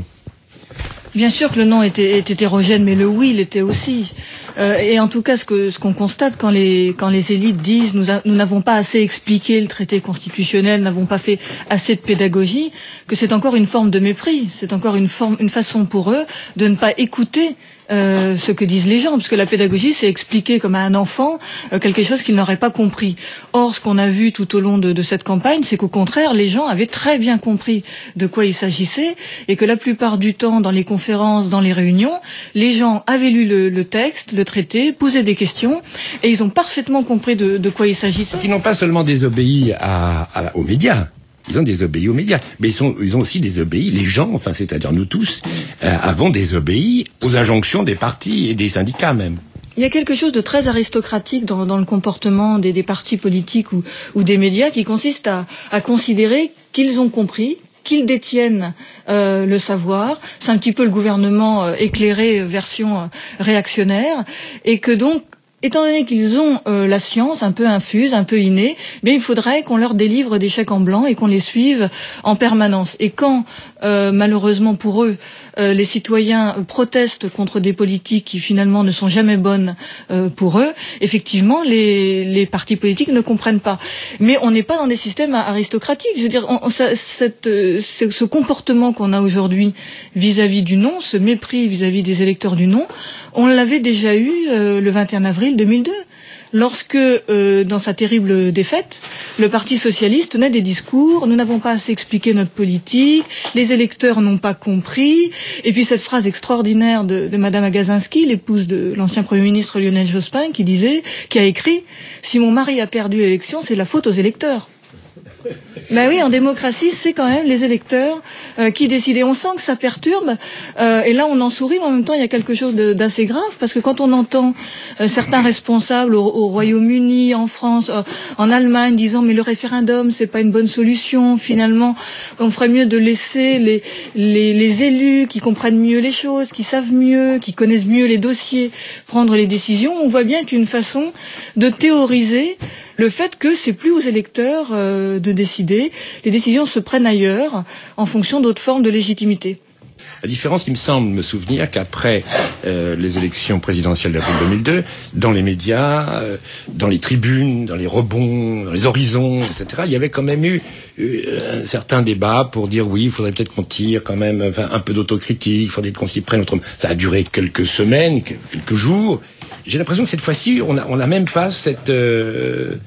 Bien sûr que le non était, est hétérogène, mais le oui l'était aussi. Euh, et en tout cas, ce que ce qu'on constate quand les quand les élites disent nous a, nous n'avons pas assez expliqué le traité constitutionnel, n'avons pas fait assez de pédagogie, que c'est encore une forme de mépris, c'est encore une forme une façon pour eux de ne pas écouter Euh, ce que disent les gens, parce que la pédagogie, c'est expliquer comme à un enfant euh, quelque chose qu'il n'aurait pas compris. Or, ce qu'on a vu tout au long de, de cette campagne, c'est qu'au contraire, les gens avaient très bien compris de quoi il s'agissait, et que la plupart du temps, dans les conférences, dans les réunions, les gens avaient lu le, le texte, le traité, posaient des questions, et ils ont parfaitement compris de, de quoi il s'agissait. Ils n'ont pas seulement désobéi à, à, aux médias. Ils ont désobéi aux médias, mais ils, sont, ils ont aussi désobéi, les gens, enfin c'est-à-dire nous tous, euh, avons désobéi aux injonctions des partis et des syndicats même. Il y a quelque chose de très aristocratique dans, dans le comportement des, des partis politiques ou, ou des médias qui consiste à, à considérer qu'ils ont compris, qu'ils détiennent euh, le savoir. C'est un petit peu le gouvernement euh, éclairé version euh, réactionnaire, et que donc étant donné qu'ils ont euh, la science un peu infuse, un peu innée, bien il faudrait qu'on leur délivre des chèques en blanc et qu'on les suive en permanence. Et quand, euh, malheureusement pour eux, euh, les citoyens protestent contre des politiques qui finalement ne sont jamais bonnes euh, pour eux, effectivement, les, les partis politiques ne comprennent pas. Mais on n'est pas dans des systèmes aristocratiques. Je veux dire, on, on, ça, cette, ce, ce comportement qu'on a aujourd'hui vis-à-vis du non, ce mépris vis-à-vis des électeurs du non, on l'avait déjà eu euh, le vingt et un avril deux mille deux, lorsque, euh, dans sa terrible défaite, le Parti socialiste tenait des discours, nous n'avons pas assez expliqué notre politique, les électeurs n'ont pas compris, et puis cette phrase extraordinaire de, de Madame Agazinski, l'épouse de l'ancien Premier ministre Lionel Jospin, qui disait, qui a écrit, si mon mari a perdu l'élection, c'est la faute aux électeurs. Ben oui, en démocratie, c'est quand même les électeurs euh, qui décident. Et on sent que ça perturbe. Euh, et là, on en sourit, mais en même temps, il y a quelque chose de, d'assez grave, parce que quand on entend euh, certains responsables au, au Royaume-Uni, en France, euh, en Allemagne, disant mais le référendum, c'est pas une bonne solution. Finalement, on ferait mieux de laisser les, les, les élus qui comprennent mieux les choses, qui savent mieux, qui connaissent mieux les dossiers, prendre les décisions. On voit bien qu'une façon de théoriser le fait que c'est plus aux électeurs euh, de décider, les décisions se prennent ailleurs en fonction d'autres formes de légitimité. La différence, il me semble me souvenir qu'après euh, les élections présidentielles d'avril deux mille deux, dans les médias, euh, dans les tribunes, dans les rebonds, dans les horizons, et cetera, il y avait quand même eu euh, un certain débat pour dire oui, il faudrait peut-être qu'on tire quand même enfin, un peu d'autocritique, il faudrait qu'on s'y prenne autrement. Ça a duré quelques semaines, quelques jours. J'ai l'impression que cette fois-ci, on n'a on a même pas cette... Euh,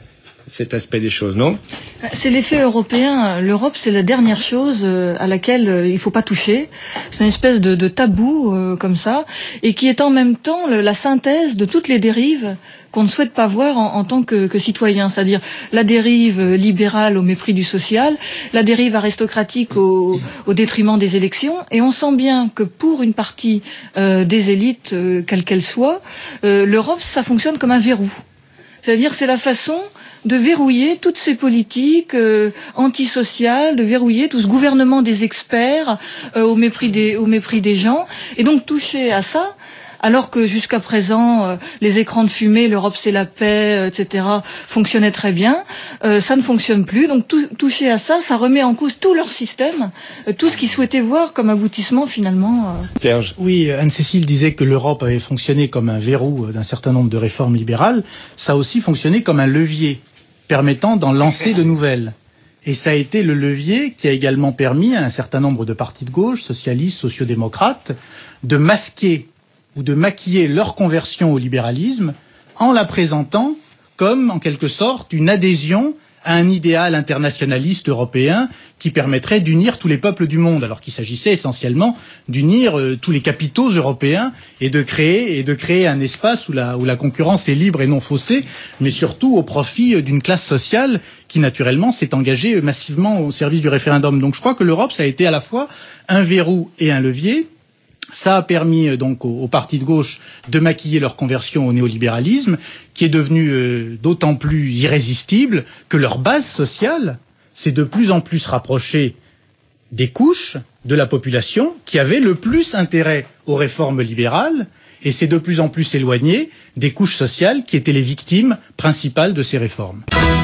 cet aspect des choses, non? C'est l'effet européen. L'Europe, c'est la dernière chose à laquelle il faut pas toucher. C'est une espèce de, de tabou euh, comme ça, et qui est en même temps le, la synthèse de toutes les dérives qu'on ne souhaite pas voir en, en tant que, que citoyen, c'est-à-dire la dérive libérale au mépris du social, la dérive aristocratique au, au détriment des élections, et on sent bien que pour une partie euh, des élites, euh, quelles qu'elles soient, euh, l'Europe, ça fonctionne comme un verrou. C'est-à-dire c'est la façon de verrouiller toutes ces politiques euh, antisociales, de verrouiller tout ce gouvernement des experts euh, au mépris des au mépris des gens, et donc toucher à ça. Alors que jusqu'à présent, euh, les écrans de fumée, l'Europe c'est la paix, euh, et cetera, fonctionnaient très bien, euh, ça ne fonctionne plus. Donc tou- toucher à ça, ça remet en cause tout leur système, euh, tout ce qu'ils souhaitaient voir comme aboutissement finalement. Euh. Serge. Oui, Anne-Cécile disait que l'Europe avait fonctionné comme un verrou d'un certain nombre de réformes libérales. Ça a aussi fonctionné comme un levier permettant d'en lancer de nouvelles. Et ça a été le levier qui a également permis à un certain nombre de partis de gauche, socialistes, sociodémocrates, de masquer ou de maquiller leur conversion au libéralisme en la présentant comme, en quelque sorte, une adhésion à un idéal internationaliste européen qui permettrait d'unir tous les peuples du monde, alors qu'il s'agissait essentiellement d'unir euh, tous les capitaux européens et de créer et de créer un espace où la, où la concurrence est libre et non faussée, mais surtout au profit euh, d'une classe sociale qui, naturellement, s'est engagée euh, massivement au service du référendum. Donc je crois que l'Europe, ça a été à la fois un verrou et un levier. Ça a permis donc aux, aux partis de gauche de maquiller leur conversion au néolibéralisme, qui est devenu euh, d'autant plus irrésistible que leur base sociale s'est de plus en plus rapprochée des couches de la population qui avaient le plus intérêt aux réformes libérales, et s'est de plus en plus éloignée des couches sociales qui étaient les victimes principales de ces réformes.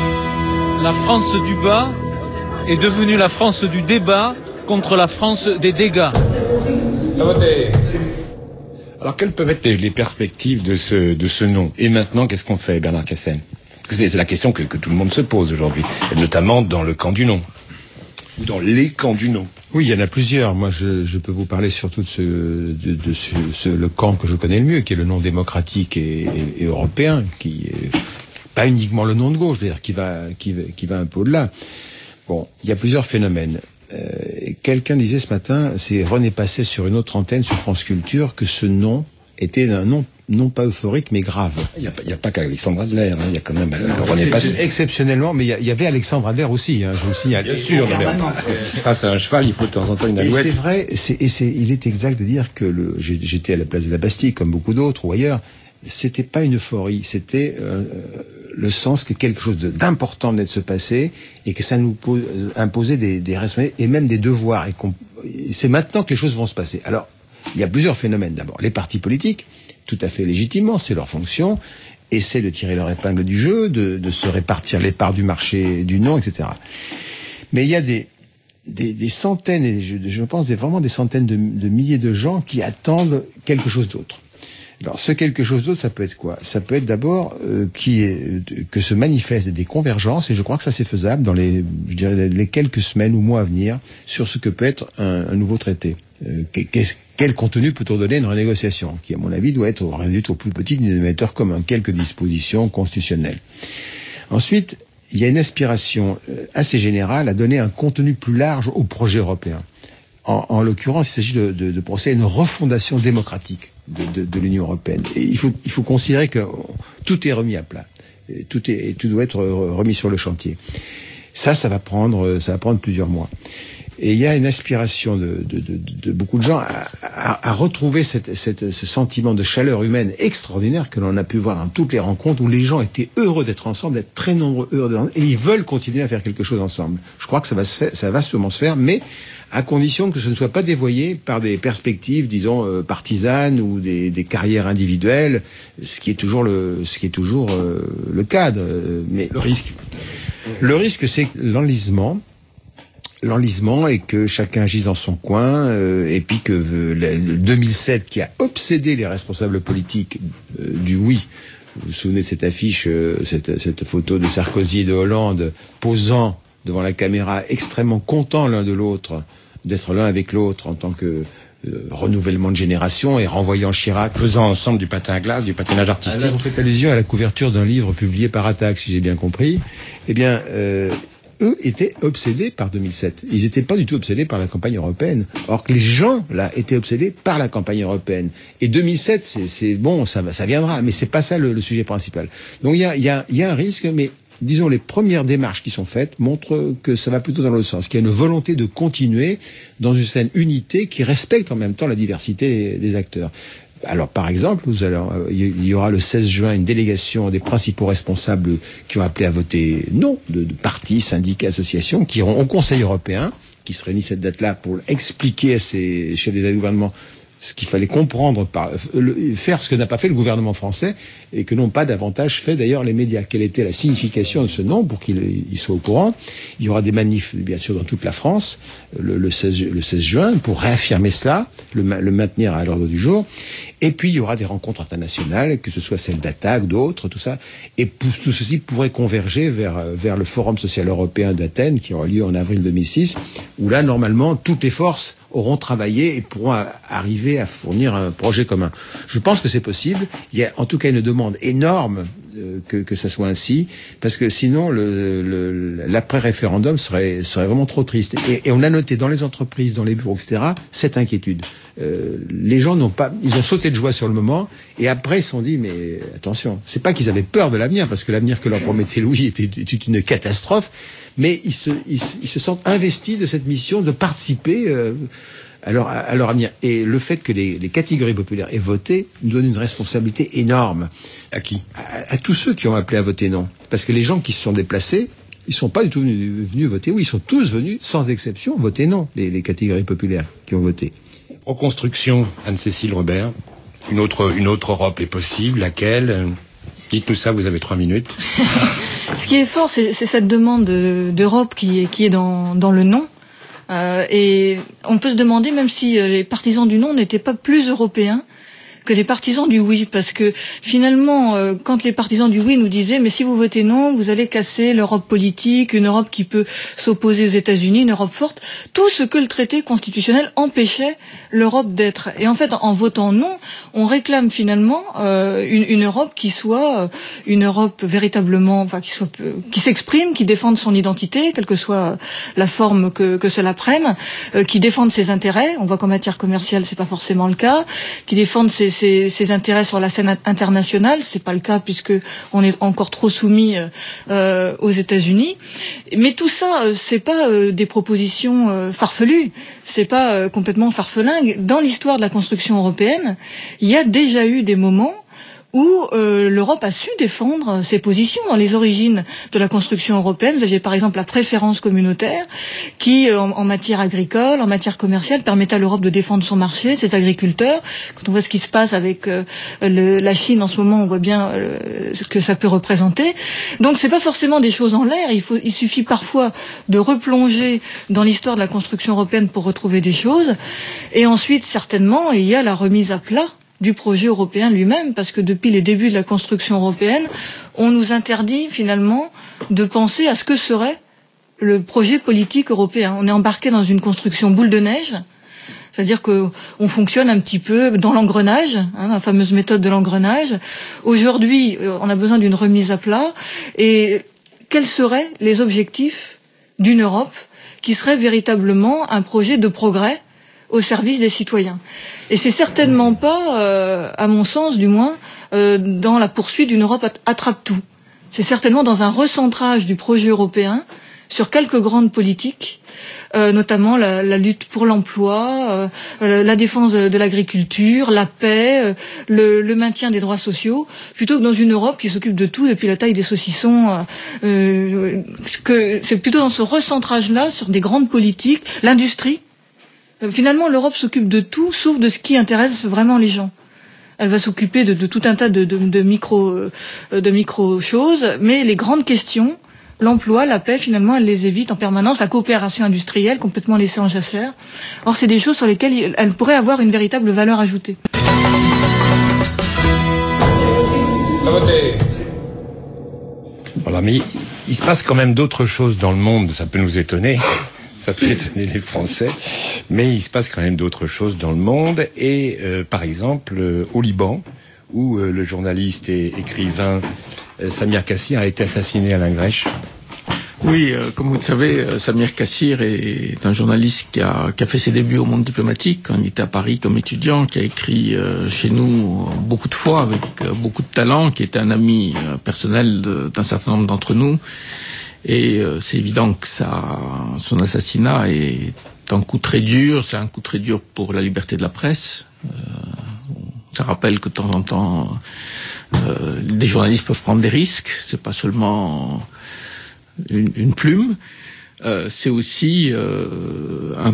La France du bas est devenue la France du débat contre la France des dégâts. Alors, quelles peuvent être les, les perspectives de ce, de ce nom? Et maintenant, qu'est-ce qu'on fait, Bernard Cassen? Parce que c'est, c'est la question que, que tout le monde se pose aujourd'hui, et notamment dans le camp du non. Ou dans les camps du non. Oui, il y en a plusieurs. Moi, je, je peux vous parler surtout de, ce, de, de ce, ce, le camp que je connais le mieux, qui est le non démocratique et, et, et européen, qui est pas uniquement le non de gauche, d'ailleurs, qui va, qui, qui va un peu au-delà. Bon, il y a plusieurs phénomènes. Euh, quelqu'un disait ce matin, c'est René Passet sur une autre antenne, sur France Culture, que ce nom était un nom non pas euphorique, mais grave. Il n'y a, a pas qu'Alexandre Adler, hein, il y a quand même euh, René Passet. Exceptionnellement, mais il y, y avait Alexandre Adler aussi, hein, je vous signale. Bien sûr, mais face à un cheval, il faut de temps en temps une alouette. Et c'est vrai, c'est, et c'est, il est exact de dire que le, j'étais à la place de la Bastille, comme beaucoup d'autres, ou ailleurs, c'était pas une euphorie, c'était euh, le sens que quelque chose de, d'important venait de se passer et que ça nous pose, imposait des, des responsabilités et même des devoirs. Et qu'on, c'est maintenant que les choses vont se passer. Alors, il y a plusieurs phénomènes. D'abord, les partis politiques, tout à fait légitimement, c'est leur fonction, essaient de tirer leur épingle du jeu, de, de se répartir les parts du marché du non, et cetera. Mais il y a des, des, des centaines, et je, je pense des, vraiment des centaines de, de milliers de gens qui attendent quelque chose d'autre. Alors, ce quelque chose d'autre, ça peut être quoi? Ça peut être d'abord euh, qui est, que se manifestent des convergences, et je crois que ça c'est faisable dans les, je dirais, les quelques semaines ou mois à venir, sur ce que peut être un, un nouveau traité. Euh, quel contenu peut-on donner à une renégociation, qui, à mon avis, doit être réduite au plus petit dénominateur commun, quelques dispositions constitutionnelles. Ensuite, il y a une aspiration assez générale à donner un contenu plus large au projet européen. En, en l'occurrence, il s'agit de, de, de procéder à une refondation démocratique de, de, de l'Union européenne. Et il faut, il faut considérer que tout est remis à plat. Et tout est, et tout doit être remis sur le chantier. Ça, ça va prendre, ça va prendre plusieurs mois. Et il y a une aspiration de, de, de, de beaucoup de gens à, à, à retrouver cette, cette, ce sentiment de chaleur humaine extraordinaire que l'on a pu voir dans toutes les rencontres où les gens étaient heureux d'être ensemble, d'être très nombreux heureux d'être ensemble, et ils veulent continuer à faire quelque chose ensemble. Je crois que ça va se faire, ça va sûrement se faire, mais à condition que ce ne soit pas dévoyé par des perspectives, disons, euh, partisanes ou des, des carrières individuelles, ce qui est toujours le, ce qui est toujours euh, le cas. De, mais le risque, le risque, c'est l'enlisement. L'enlisement et que chacun agisse dans son coin, euh, et puis que euh, le deux mille sept qui a obsédé les responsables politiques euh, du oui. Vous vous souvenez de cette affiche, euh, cette, cette photo de Sarkozy et de Hollande posant devant la caméra, extrêmement contents l'un de l'autre, d'être l'un avec l'autre en tant que euh, renouvellement de génération et renvoyant Chirac. Faisant ensemble du patin à glace, du patinage artistique. Ah, là, vous faites allusion à la couverture d'un livre publié par Attac, si j'ai bien compris. Eh bien, euh, eux étaient obsédés par deux mille sept. Ils n'étaient pas du tout obsédés par la campagne européenne. Or que les gens, là, étaient obsédés par la campagne européenne. Et deux mille sept, c'est, c'est bon, ça, ça viendra, mais c'est pas ça le, le sujet principal. Donc il y a, il y a, il y a un risque, mais disons, les premières démarches qui sont faites montrent que ça va plutôt dans l'autre sens, qu'il y a une volonté de continuer dans une certaine unité qui respecte en même temps la diversité des acteurs. Alors, par exemple, vous allez, euh, il y aura le seize juin une délégation des principaux responsables qui ont appelé à voter non, de, de partis, syndicats, associations, qui iront au Conseil européen, qui se réunissent cette date-là pour expliquer à ces chefs d'État et de gouvernement ce qu'il fallait comprendre, par, le, faire ce que n'a pas fait le gouvernement français et que n'ont pas davantage fait d'ailleurs les médias. Quelle était la signification de ce nom pour qu'ils ils soient au courant? Il y aura des manifs, bien sûr, dans toute la France le, le, seize, le seize juin pour réaffirmer cela, le, le maintenir à l'ordre du jour. Et puis, il y aura des rencontres internationales, que ce soit celle d'Attac ou d'autres, tout ça. Et tout ceci pourrait converger vers, vers le Forum social européen d'Athènes, qui aura lieu en avril deux mille six, où là, normalement, toutes les forces auront travaillé et pourront arriver à fournir un projet commun. Je pense que c'est possible. Il y a en tout cas une demande énorme euh, que, que ça soit ainsi, parce que sinon, le, le, l'après-référendum serait, serait vraiment trop triste. Et, et on a noté dans les entreprises, dans les bureaux, et cetera, cette inquiétude. Euh, les gens n'ont pas, ils ont sauté de joie sur le moment, et après ils se sont dit, mais attention, c'est pas qu'ils avaient peur de l'avenir, parce que l'avenir que leur promettait Louis était, était une catastrophe, mais ils se, ils, ils se sentent investis de cette mission de participer euh, à, leur, à leur avenir. Et le fait que les, les catégories populaires aient voté nous donne une responsabilité énorme. À qui? à, à tous ceux qui ont appelé à voter non. Parce que les gens qui se sont déplacés, ils sont pas du tout venus, venus voter oui, ils sont tous venus, sans exception, voter non, les, les catégories populaires qui ont voté. Reconstruction, Anne-Cécile Robert. Une autre, une autre Europe est possible. Laquelle? Dites-nous ça, vous avez trois minutes. Ce qui est fort, c'est, c'est cette demande de, d'Europe qui est, qui est dans, dans le non. Euh, et on peut se demander, même si les partisans du non n'étaient pas plus européens que les partisans du oui, parce que finalement, euh, quand les partisans du oui nous disaient, mais si vous votez non, vous allez casser l'Europe politique, une Europe qui peut s'opposer aux États-Unis, une Europe forte, tout ce que le traité constitutionnel empêchait l'Europe d'être. Et en fait, en votant non, on réclame finalement euh, une, une Europe qui soit une Europe véritablement, enfin qui soit, qui s'exprime, qui défende son identité, quelle que soit la forme que, que cela prenne, euh, qui défende ses intérêts. On voit qu'en matière commerciale, c'est pas forcément le cas, qui défende ses Ses, ses intérêts sur la scène internationale, c'est pas le cas puisque on est encore trop soumis euh, aux États-Unis. Mais tout ça, euh, c'est pas euh, des propositions euh, farfelues, c'est pas euh, complètement farfelingue. Dans l'histoire de la construction européenne, il y a déjà eu des moments où euh, l'Europe a su défendre ses positions dans les origines de la construction européenne. Vous aviez par exemple la préférence communautaire qui, euh, en, en matière agricole, en matière commerciale, permettait à l'Europe de défendre son marché, ses agriculteurs. Quand on voit ce qui se passe avec euh, le, la Chine en ce moment, on voit bien euh, ce que ça peut représenter. Donc c'est pas forcément des choses en l'air. Il faut, il suffit parfois de replonger dans l'histoire de la construction européenne pour retrouver des choses. Et ensuite, certainement, il y a la remise à plat du projet européen lui-même, parce que depuis les débuts de la construction européenne, on nous interdit finalement de penser à ce que serait le projet politique européen. On est embarqué dans une construction boule de neige, c'est-à-dire que on fonctionne un petit peu dans l'engrenage, hein, la fameuse méthode de l'engrenage. Aujourd'hui, on a besoin d'une remise à plat. Et quels seraient les objectifs d'une Europe qui serait véritablement un projet de progrès au service des citoyens? Et c'est certainement pas, euh, à mon sens du moins, euh, dans la poursuite d'une Europe attrape-tout. C'est certainement dans un recentrage du projet européen sur quelques grandes politiques, euh, notamment la, la lutte pour l'emploi, euh, la défense de, de l'agriculture, la paix, euh, le, le maintien des droits sociaux, plutôt que dans une Europe qui s'occupe de tout depuis la taille des saucissons. Euh, euh, que c'est plutôt dans ce recentrage-là sur des grandes politiques, l'industrie. Finalement, l'Europe s'occupe de tout, sauf de ce qui intéresse vraiment les gens. Elle va s'occuper de, de tout un tas de, de, de micro, de micro choses, mais les grandes questions, l'emploi, la paix, finalement, elle les évite en permanence. La coopération industrielle, complètement laissée en jachère. Or, c'est des choses sur lesquelles elle pourrait avoir une véritable valeur ajoutée. Voilà, mais il se passe quand même d'autres choses dans le monde, ça peut nous étonner. Ça peut étonner les Français. Mais il se passe quand même d'autres choses dans le monde. Et euh, par exemple, euh, au Liban, où euh, le journaliste et écrivain euh, Samir Kassir a été assassiné à Lingrèche. Oui, euh, comme vous le savez, euh, Samir Kassir est un journaliste qui a, qui a fait ses débuts au monde diplomatique quand il était à Paris comme étudiant, qui a écrit euh, chez nous beaucoup de fois avec euh, beaucoup de talent, qui était un ami euh, personnel de, d'un certain nombre d'entre nous. Et euh, c'est évident que ça, son assassinat est un coup très dur, c'est un coup très dur pour la liberté de la presse. Euh, ça rappelle que de temps en temps, euh, des journalistes peuvent prendre des risques, c'est pas seulement une, une plume, euh, c'est aussi euh, un,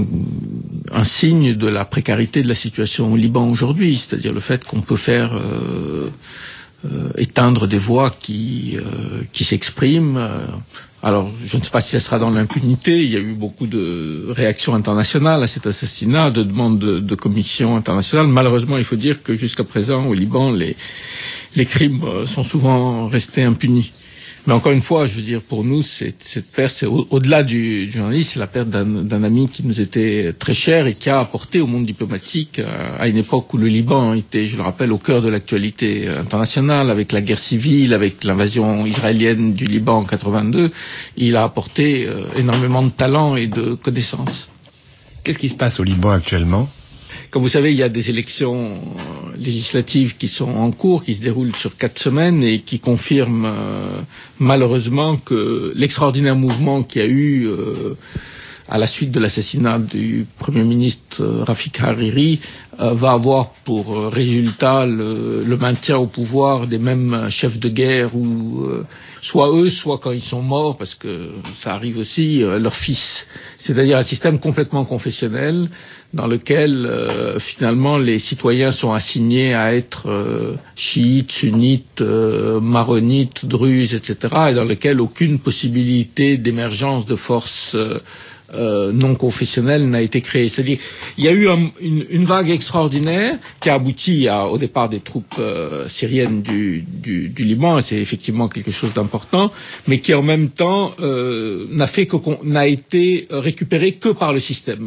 un signe de la précarité de la situation au Liban aujourd'hui, c'est-à-dire le fait qu'on peut faire euh, euh, éteindre des voix qui, euh, qui s'expriment. Euh, alors, je ne sais pas si ça sera dans l'impunité, il y a eu beaucoup de réactions internationales à cet assassinat, de demandes de, de commissions internationales. Malheureusement, il faut dire que jusqu'à présent, au Liban, les, les crimes sont souvent restés impunis. Mais encore une fois, je veux dire, pour nous, c'est, cette perte, c'est au, au-delà du, du journaliste, c'est la perte d'un, d'un ami qui nous était très cher et qui a apporté au monde diplomatique, à, à une époque où le Liban était, je le rappelle, au cœur de l'actualité internationale, avec la guerre civile, avec l'invasion israélienne du Liban en quatre-vingt-deux, il a apporté euh, énormément de talent et de connaissances. Qu'est-ce qui se passe au Liban actuellement ? Comme vous savez, il y a des élections législatives qui sont en cours, qui se déroulent sur quatre semaines et qui confirment euh, malheureusement que l'extraordinaire mouvement qu'il y a eu euh, à la suite de l'assassinat du Premier ministre euh, Rafik Hariri euh, va avoir pour euh, résultat le, le maintien au pouvoir des mêmes chefs de guerre ou euh, soit eux, soit quand ils sont morts, parce que ça arrive aussi, euh, leurs fils. C'est-à-dire un système complètement confessionnel dans lequel euh, finalement les citoyens sont assignés à être euh, chiites, sunnites, euh, maronites, druzes, et cetera, et dans lequel aucune possibilité d'émergence de forces euh, euh, non confessionnelles n'a été créée. C'est-à-dire, il y a eu un, une, une vague extraordinaire qui a abouti à, au départ des troupes euh, syriennes du, du, du Liban, et c'est effectivement quelque chose d'important, mais qui en même temps euh, n'a fait que n'a été récupéré que par le système.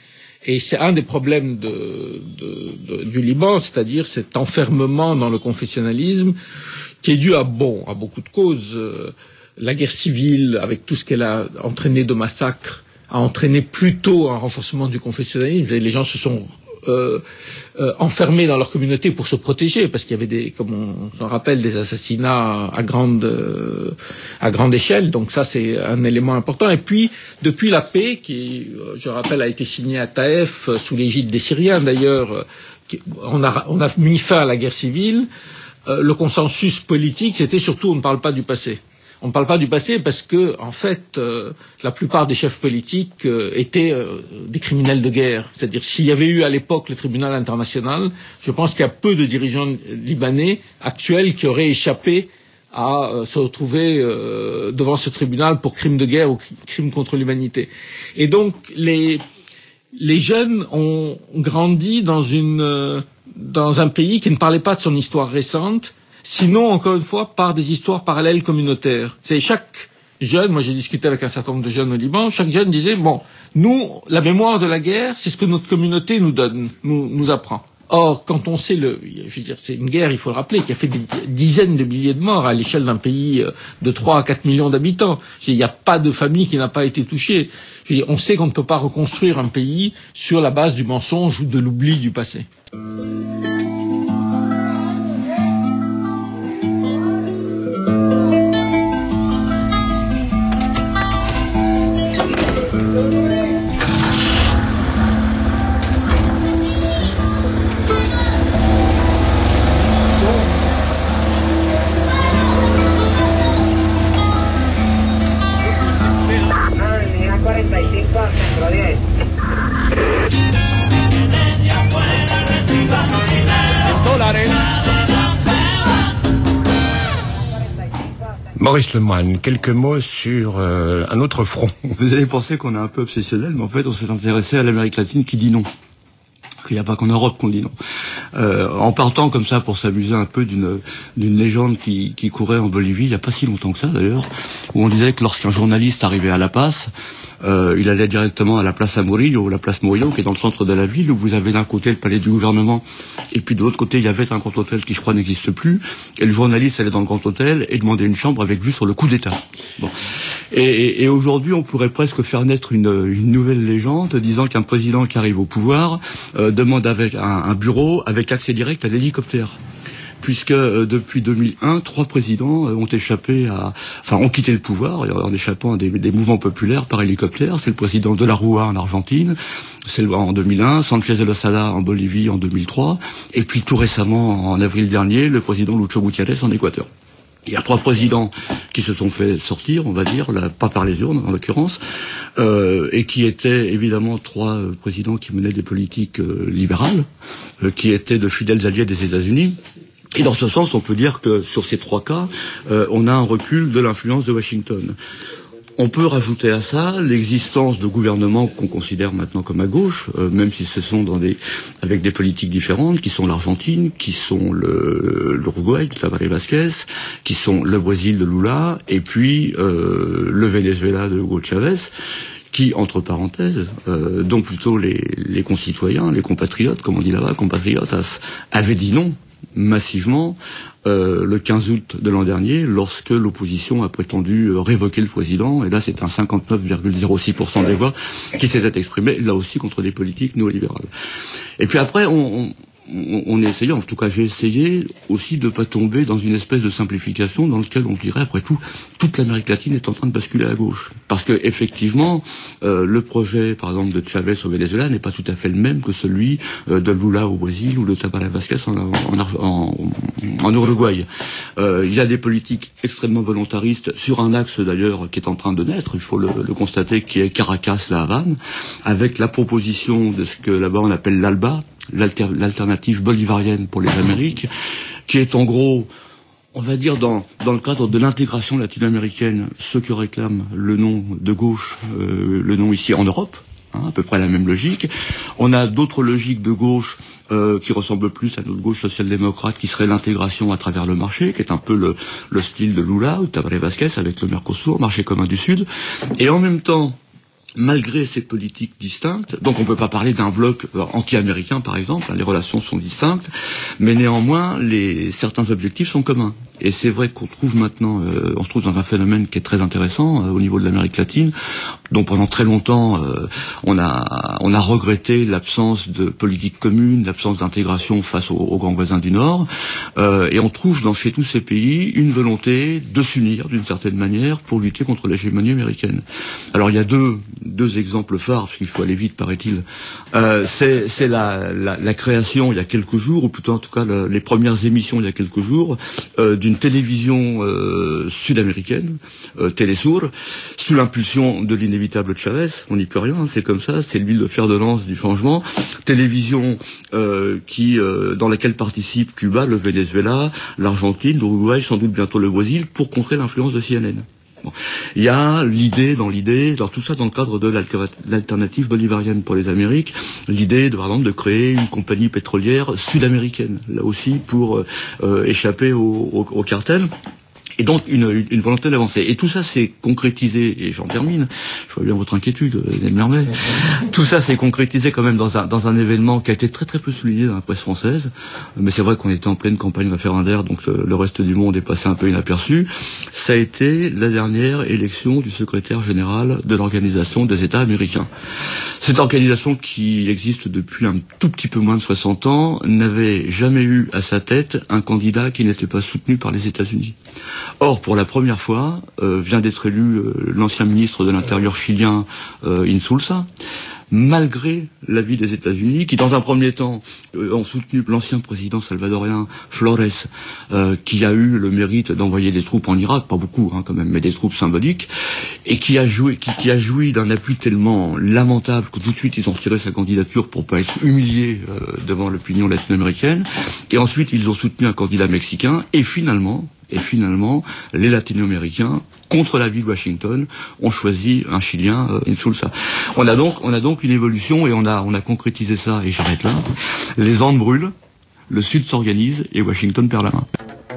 Et c'est un des problèmes de, de, de, du Liban, c'est-à-dire cet enfermement dans le confessionnalisme qui est dû à, bon, à beaucoup de causes. Euh, la guerre civile, avec tout ce qu'elle a entraîné de massacres, a entraîné plutôt un renforcement du confessionnalisme. Les gens se sont euh, euh, enfermés dans leur communauté pour se protéger, parce qu'il y avait des, comme on s'en rappelle, des assassinats à grande euh, à grande échelle. Donc ça, c'est un élément important. Et puis, depuis la paix, qui, je rappelle, a été signée à Taïf sous l'égide des Syriens, d'ailleurs, on a on a mis fin à la guerre civile. Euh, le consensus politique, c'était surtout on ne parle pas du passé. On ne parle pas du passé parce que, en fait, euh, la plupart des chefs politiques euh, étaient euh, des criminels de guerre. C'est-à-dire, s'il y avait eu à l'époque le tribunal international, je pense qu'il y a peu de dirigeants libanais actuels qui auraient échappé à euh, se retrouver euh, devant ce tribunal pour crimes de guerre ou crimes contre l'humanité. Et donc, les les jeunes ont grandi dans une euh, dans un pays qui ne parlait pas de son histoire récente, sinon, encore une fois, par des histoires parallèles communautaires. C'est chaque jeune, moi j'ai discuté avec un certain nombre de jeunes au Liban, chaque jeune disait, bon, nous, la mémoire de la guerre, c'est ce que notre communauté nous donne, nous, nous apprend. Or, quand on sait le, je veux dire, c'est une guerre, il faut le rappeler, qui a fait des dizaines de milliers de morts à l'échelle d'un pays de trois à quatre millions d'habitants. Il n'y a pas de famille qui n'a pas été touchée. Je veux dire, on sait qu'on ne peut pas reconstruire un pays sur la base du mensonge ou de l'oubli du passé. Maurice Lemoine, quelques mots sur euh, un autre front. Vous allez penser qu'on est un peu obsessionnel, mais en fait, on s'est intéressé à l'Amérique latine qui dit non. qu'il n'y a pas qu'en Europe qu'on dit non. Euh, en partant comme ça pour s'amuser un peu d'une d'une légende qui, qui courait en Bolivie, il n'y a pas si longtemps que ça d'ailleurs, où on disait que lorsqu'un journaliste arrivait à La Paz, euh, il allait directement à la place Murillo, la place Murillo, qui est dans le centre de la ville, où vous avez d'un côté le palais du gouvernement, et puis de l'autre côté il y avait un grand hôtel qui je crois n'existe plus, et le journaliste allait dans le grand hôtel et demandait une chambre avec vue sur le coup d'État. Bon. Et, et, et aujourd'hui on pourrait presque faire naître une, une nouvelle légende disant qu'un président qui arrive au pouvoir euh, demande avec un, un bureau avec accès direct à l'hélicoptère. Puisque euh, depuis deux mille un, trois présidents euh, ont échappé à, enfin, ont quitté le pouvoir en échappant à des, des mouvements populaires par hélicoptère. C'est le président de la Rúa en Argentine, c'est le, en deux mille un, Sanchez de Lozada en Bolivie en deux mille trois, et puis tout récemment, en avril dernier, le président Lucho Gutiérrez en Équateur. Il y a trois présidents qui se sont fait sortir, on va dire, là, pas par les urnes en l'occurrence, euh, et qui étaient évidemment trois euh, présidents qui menaient des politiques euh, libérales, euh, qui étaient de fidèles alliés des États-Unis. Et dans ce sens, on peut dire que sur ces trois cas, euh, on a un recul de l'influence de Washington. On peut rajouter à ça l'existence de gouvernements qu'on considère maintenant comme à gauche, euh, même si ce sont dans des, avec des politiques différentes, qui sont l'Argentine, qui sont le, l'Uruguay de Tabaré Vázquez, qui sont le Brésil de Lula, et puis euh, le Venezuela de Hugo Chavez, qui, entre parenthèses, euh, dont plutôt les, les concitoyens, les compatriotes, comme on dit là-bas, compatriotas, avaient dit non massivement euh, le quinze août de l'an dernier, lorsque l'opposition a prétendu euh, révoquer le président, et là c'est un cinquante-neuf virgule zéro six pour cent des voix qui s'étaient exprimées, là aussi contre des politiques néolibérales. Et puis après, on, on on a essayé, en tout cas j'ai essayé aussi de pas tomber dans une espèce de simplification dans laquelle on dirait après tout toute l'Amérique latine est en train de basculer à gauche, parce que effectivement euh, le projet par exemple de Chavez au Venezuela n'est pas tout à fait le même que celui euh, de Lula au Brésil ou de Tabaré Vázquez en, en, en, en Uruguay. Euh, il y a des politiques extrêmement volontaristes sur un axe d'ailleurs qui est en train de naître, il faut le, le constater, qui est Caracas-La Havane, avec la proposition de ce que là-bas on appelle l'ALBA, l'alter, l'alternative bolivarienne pour les Amériques, qui est en gros, on va dire dans dans le cadre de l'intégration latino-américaine, ce que réclame le nom de gauche, euh, le nom ici en Europe, hein, à peu près la même logique. On a d'autres logiques de gauche euh, qui ressemblent plus à notre gauche social-démocrate, qui serait l'intégration à travers le marché, qui est un peu le, le style de Lula ou Tabaré Vázquez avec le Mercosur, marché commun du Sud, et en même temps, malgré ces politiques distinctes, donc on ne peut pas parler d'un bloc anti-américain par exemple, les relations sont distinctes, mais néanmoins les, certains objectifs sont communs. Et c'est vrai qu'on trouve maintenant, euh, on se trouve dans un phénomène qui est très intéressant euh, au niveau de l'Amérique latine, dont pendant très longtemps euh, on a on a regretté l'absence de politique commune, l'absence d'intégration face aux, aux grands voisins du Nord, euh, et on trouve dans chez tous ces pays une volonté de s'unir d'une certaine manière pour lutter contre l'hégémonie américaine. Alors il y a deux deux exemples phares, parce qu'il faut aller vite paraît-il. Euh, c'est c'est la, la la création il y a quelques jours, ou plutôt en tout cas la, les premières émissions il y a quelques jours, euh, d'une télévision euh, sud-américaine, euh, Telesur, sous l'impulsion de l'inévitable Chavez. On n'y peut rien, hein, c'est comme ça, c'est lui le fer de lance du changement. Télévision euh, qui euh, dans laquelle participent Cuba, le Venezuela, l'Argentine, l'Uruguay, sans doute bientôt le Brésil, pour contrer l'influence de C N N. Bon. Il y a l'idée, dans l'idée, dans tout ça dans le cadre de l'alternative bolivarienne pour les Amériques, l'idée de, par exemple, de créer une compagnie pétrolière sud-américaine, là aussi pour euh, échapper au, au, au cartel. Et donc une, une volonté d'avancer. Et tout ça s'est concrétisé, et j'en termine, je vois bien votre inquiétude, Daniel Mermet. Tout ça s'est concrétisé quand même dans un, dans un événement qui a été très très peu souligné dans la presse française, mais c'est vrai qu'on était en pleine campagne référendaire, donc le, le reste du monde est passé un peu inaperçu. Ça a été la dernière élection du secrétaire général de l'Organisation des États américains. Cette organisation, qui existe depuis un tout petit peu moins de soixante ans, n'avait jamais eu à sa tête un candidat qui n'était pas soutenu par les États-Unis. Or, pour la première fois, euh, vient d'être élu euh, l'ancien ministre de l'Intérieur chilien euh, Insulza, malgré l'avis des États-Unis, qui dans un premier temps euh, ont soutenu l'ancien président salvadorien Flores, euh, qui a eu le mérite d'envoyer des troupes en Irak, pas beaucoup hein, quand même, mais des troupes symboliques, et qui a joué, qui, qui a joui d'un appui tellement lamentable que tout de suite ils ont retiré sa candidature pour pas être humiliés euh, devant l'opinion latino-américaine, et ensuite ils ont soutenu un candidat mexicain, et finalement, Et finalement, les latino-américains, contre l'avis de Washington, ont choisi un Chilien, euh, Insulza. On a donc, on a donc une évolution et on a, on a concrétisé ça, et j'arrête là. Les Andes brûlent, le Sud s'organise et Washington perd la main.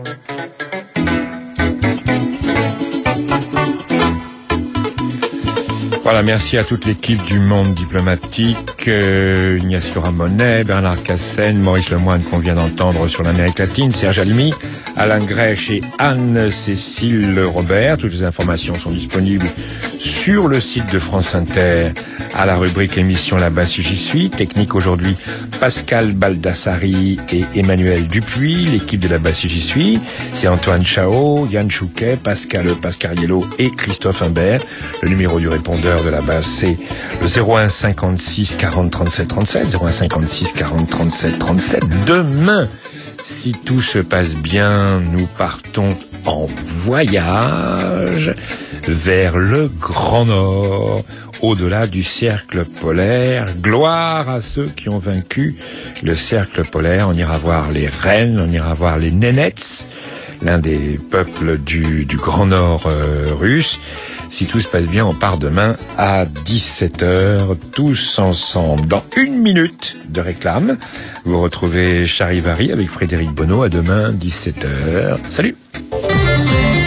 Voilà, merci à toute l'équipe du Monde diplomatique, euh, Ignacio Ramonet, Bernard Cassen, Maurice Lemoine qu'on vient d'entendre sur l'Amérique latine, Serge Alimi, Alain Grèche et Anne-Cécile Robert. Toutes les informations sont disponibles sur le site de France Inter à la rubrique émission Là-bas si j'y suis. Technique aujourd'hui, Pascal Baldassari et Emmanuel Dupuis. L'équipe de Là-bas si j'y suis, c'est Antoine Chao, Yann Chouquet, Pascal Pascariello et Christophe Imbert. Le numéro du répondeur de la base, c'est le zéro un cinquante-six quarante trente-sept trente-sept, zéro un cinquante-six quarante trente-sept trente-sept. Demain, si tout se passe bien, nous partons en voyage vers le Grand Nord, au-delà du cercle polaire. Gloire à ceux qui ont vaincu le cercle polaire. On ira voir les rennes, on ira voir les Nenets, l'un des peuples du, du Grand Nord euh, russe. Si tout se passe bien, on part demain à dix-sept heures, tous ensemble. Dans une minute de réclame, vous retrouvez Charivari avec Frédéric Bonneau. À demain, dix-sept heures. Salut!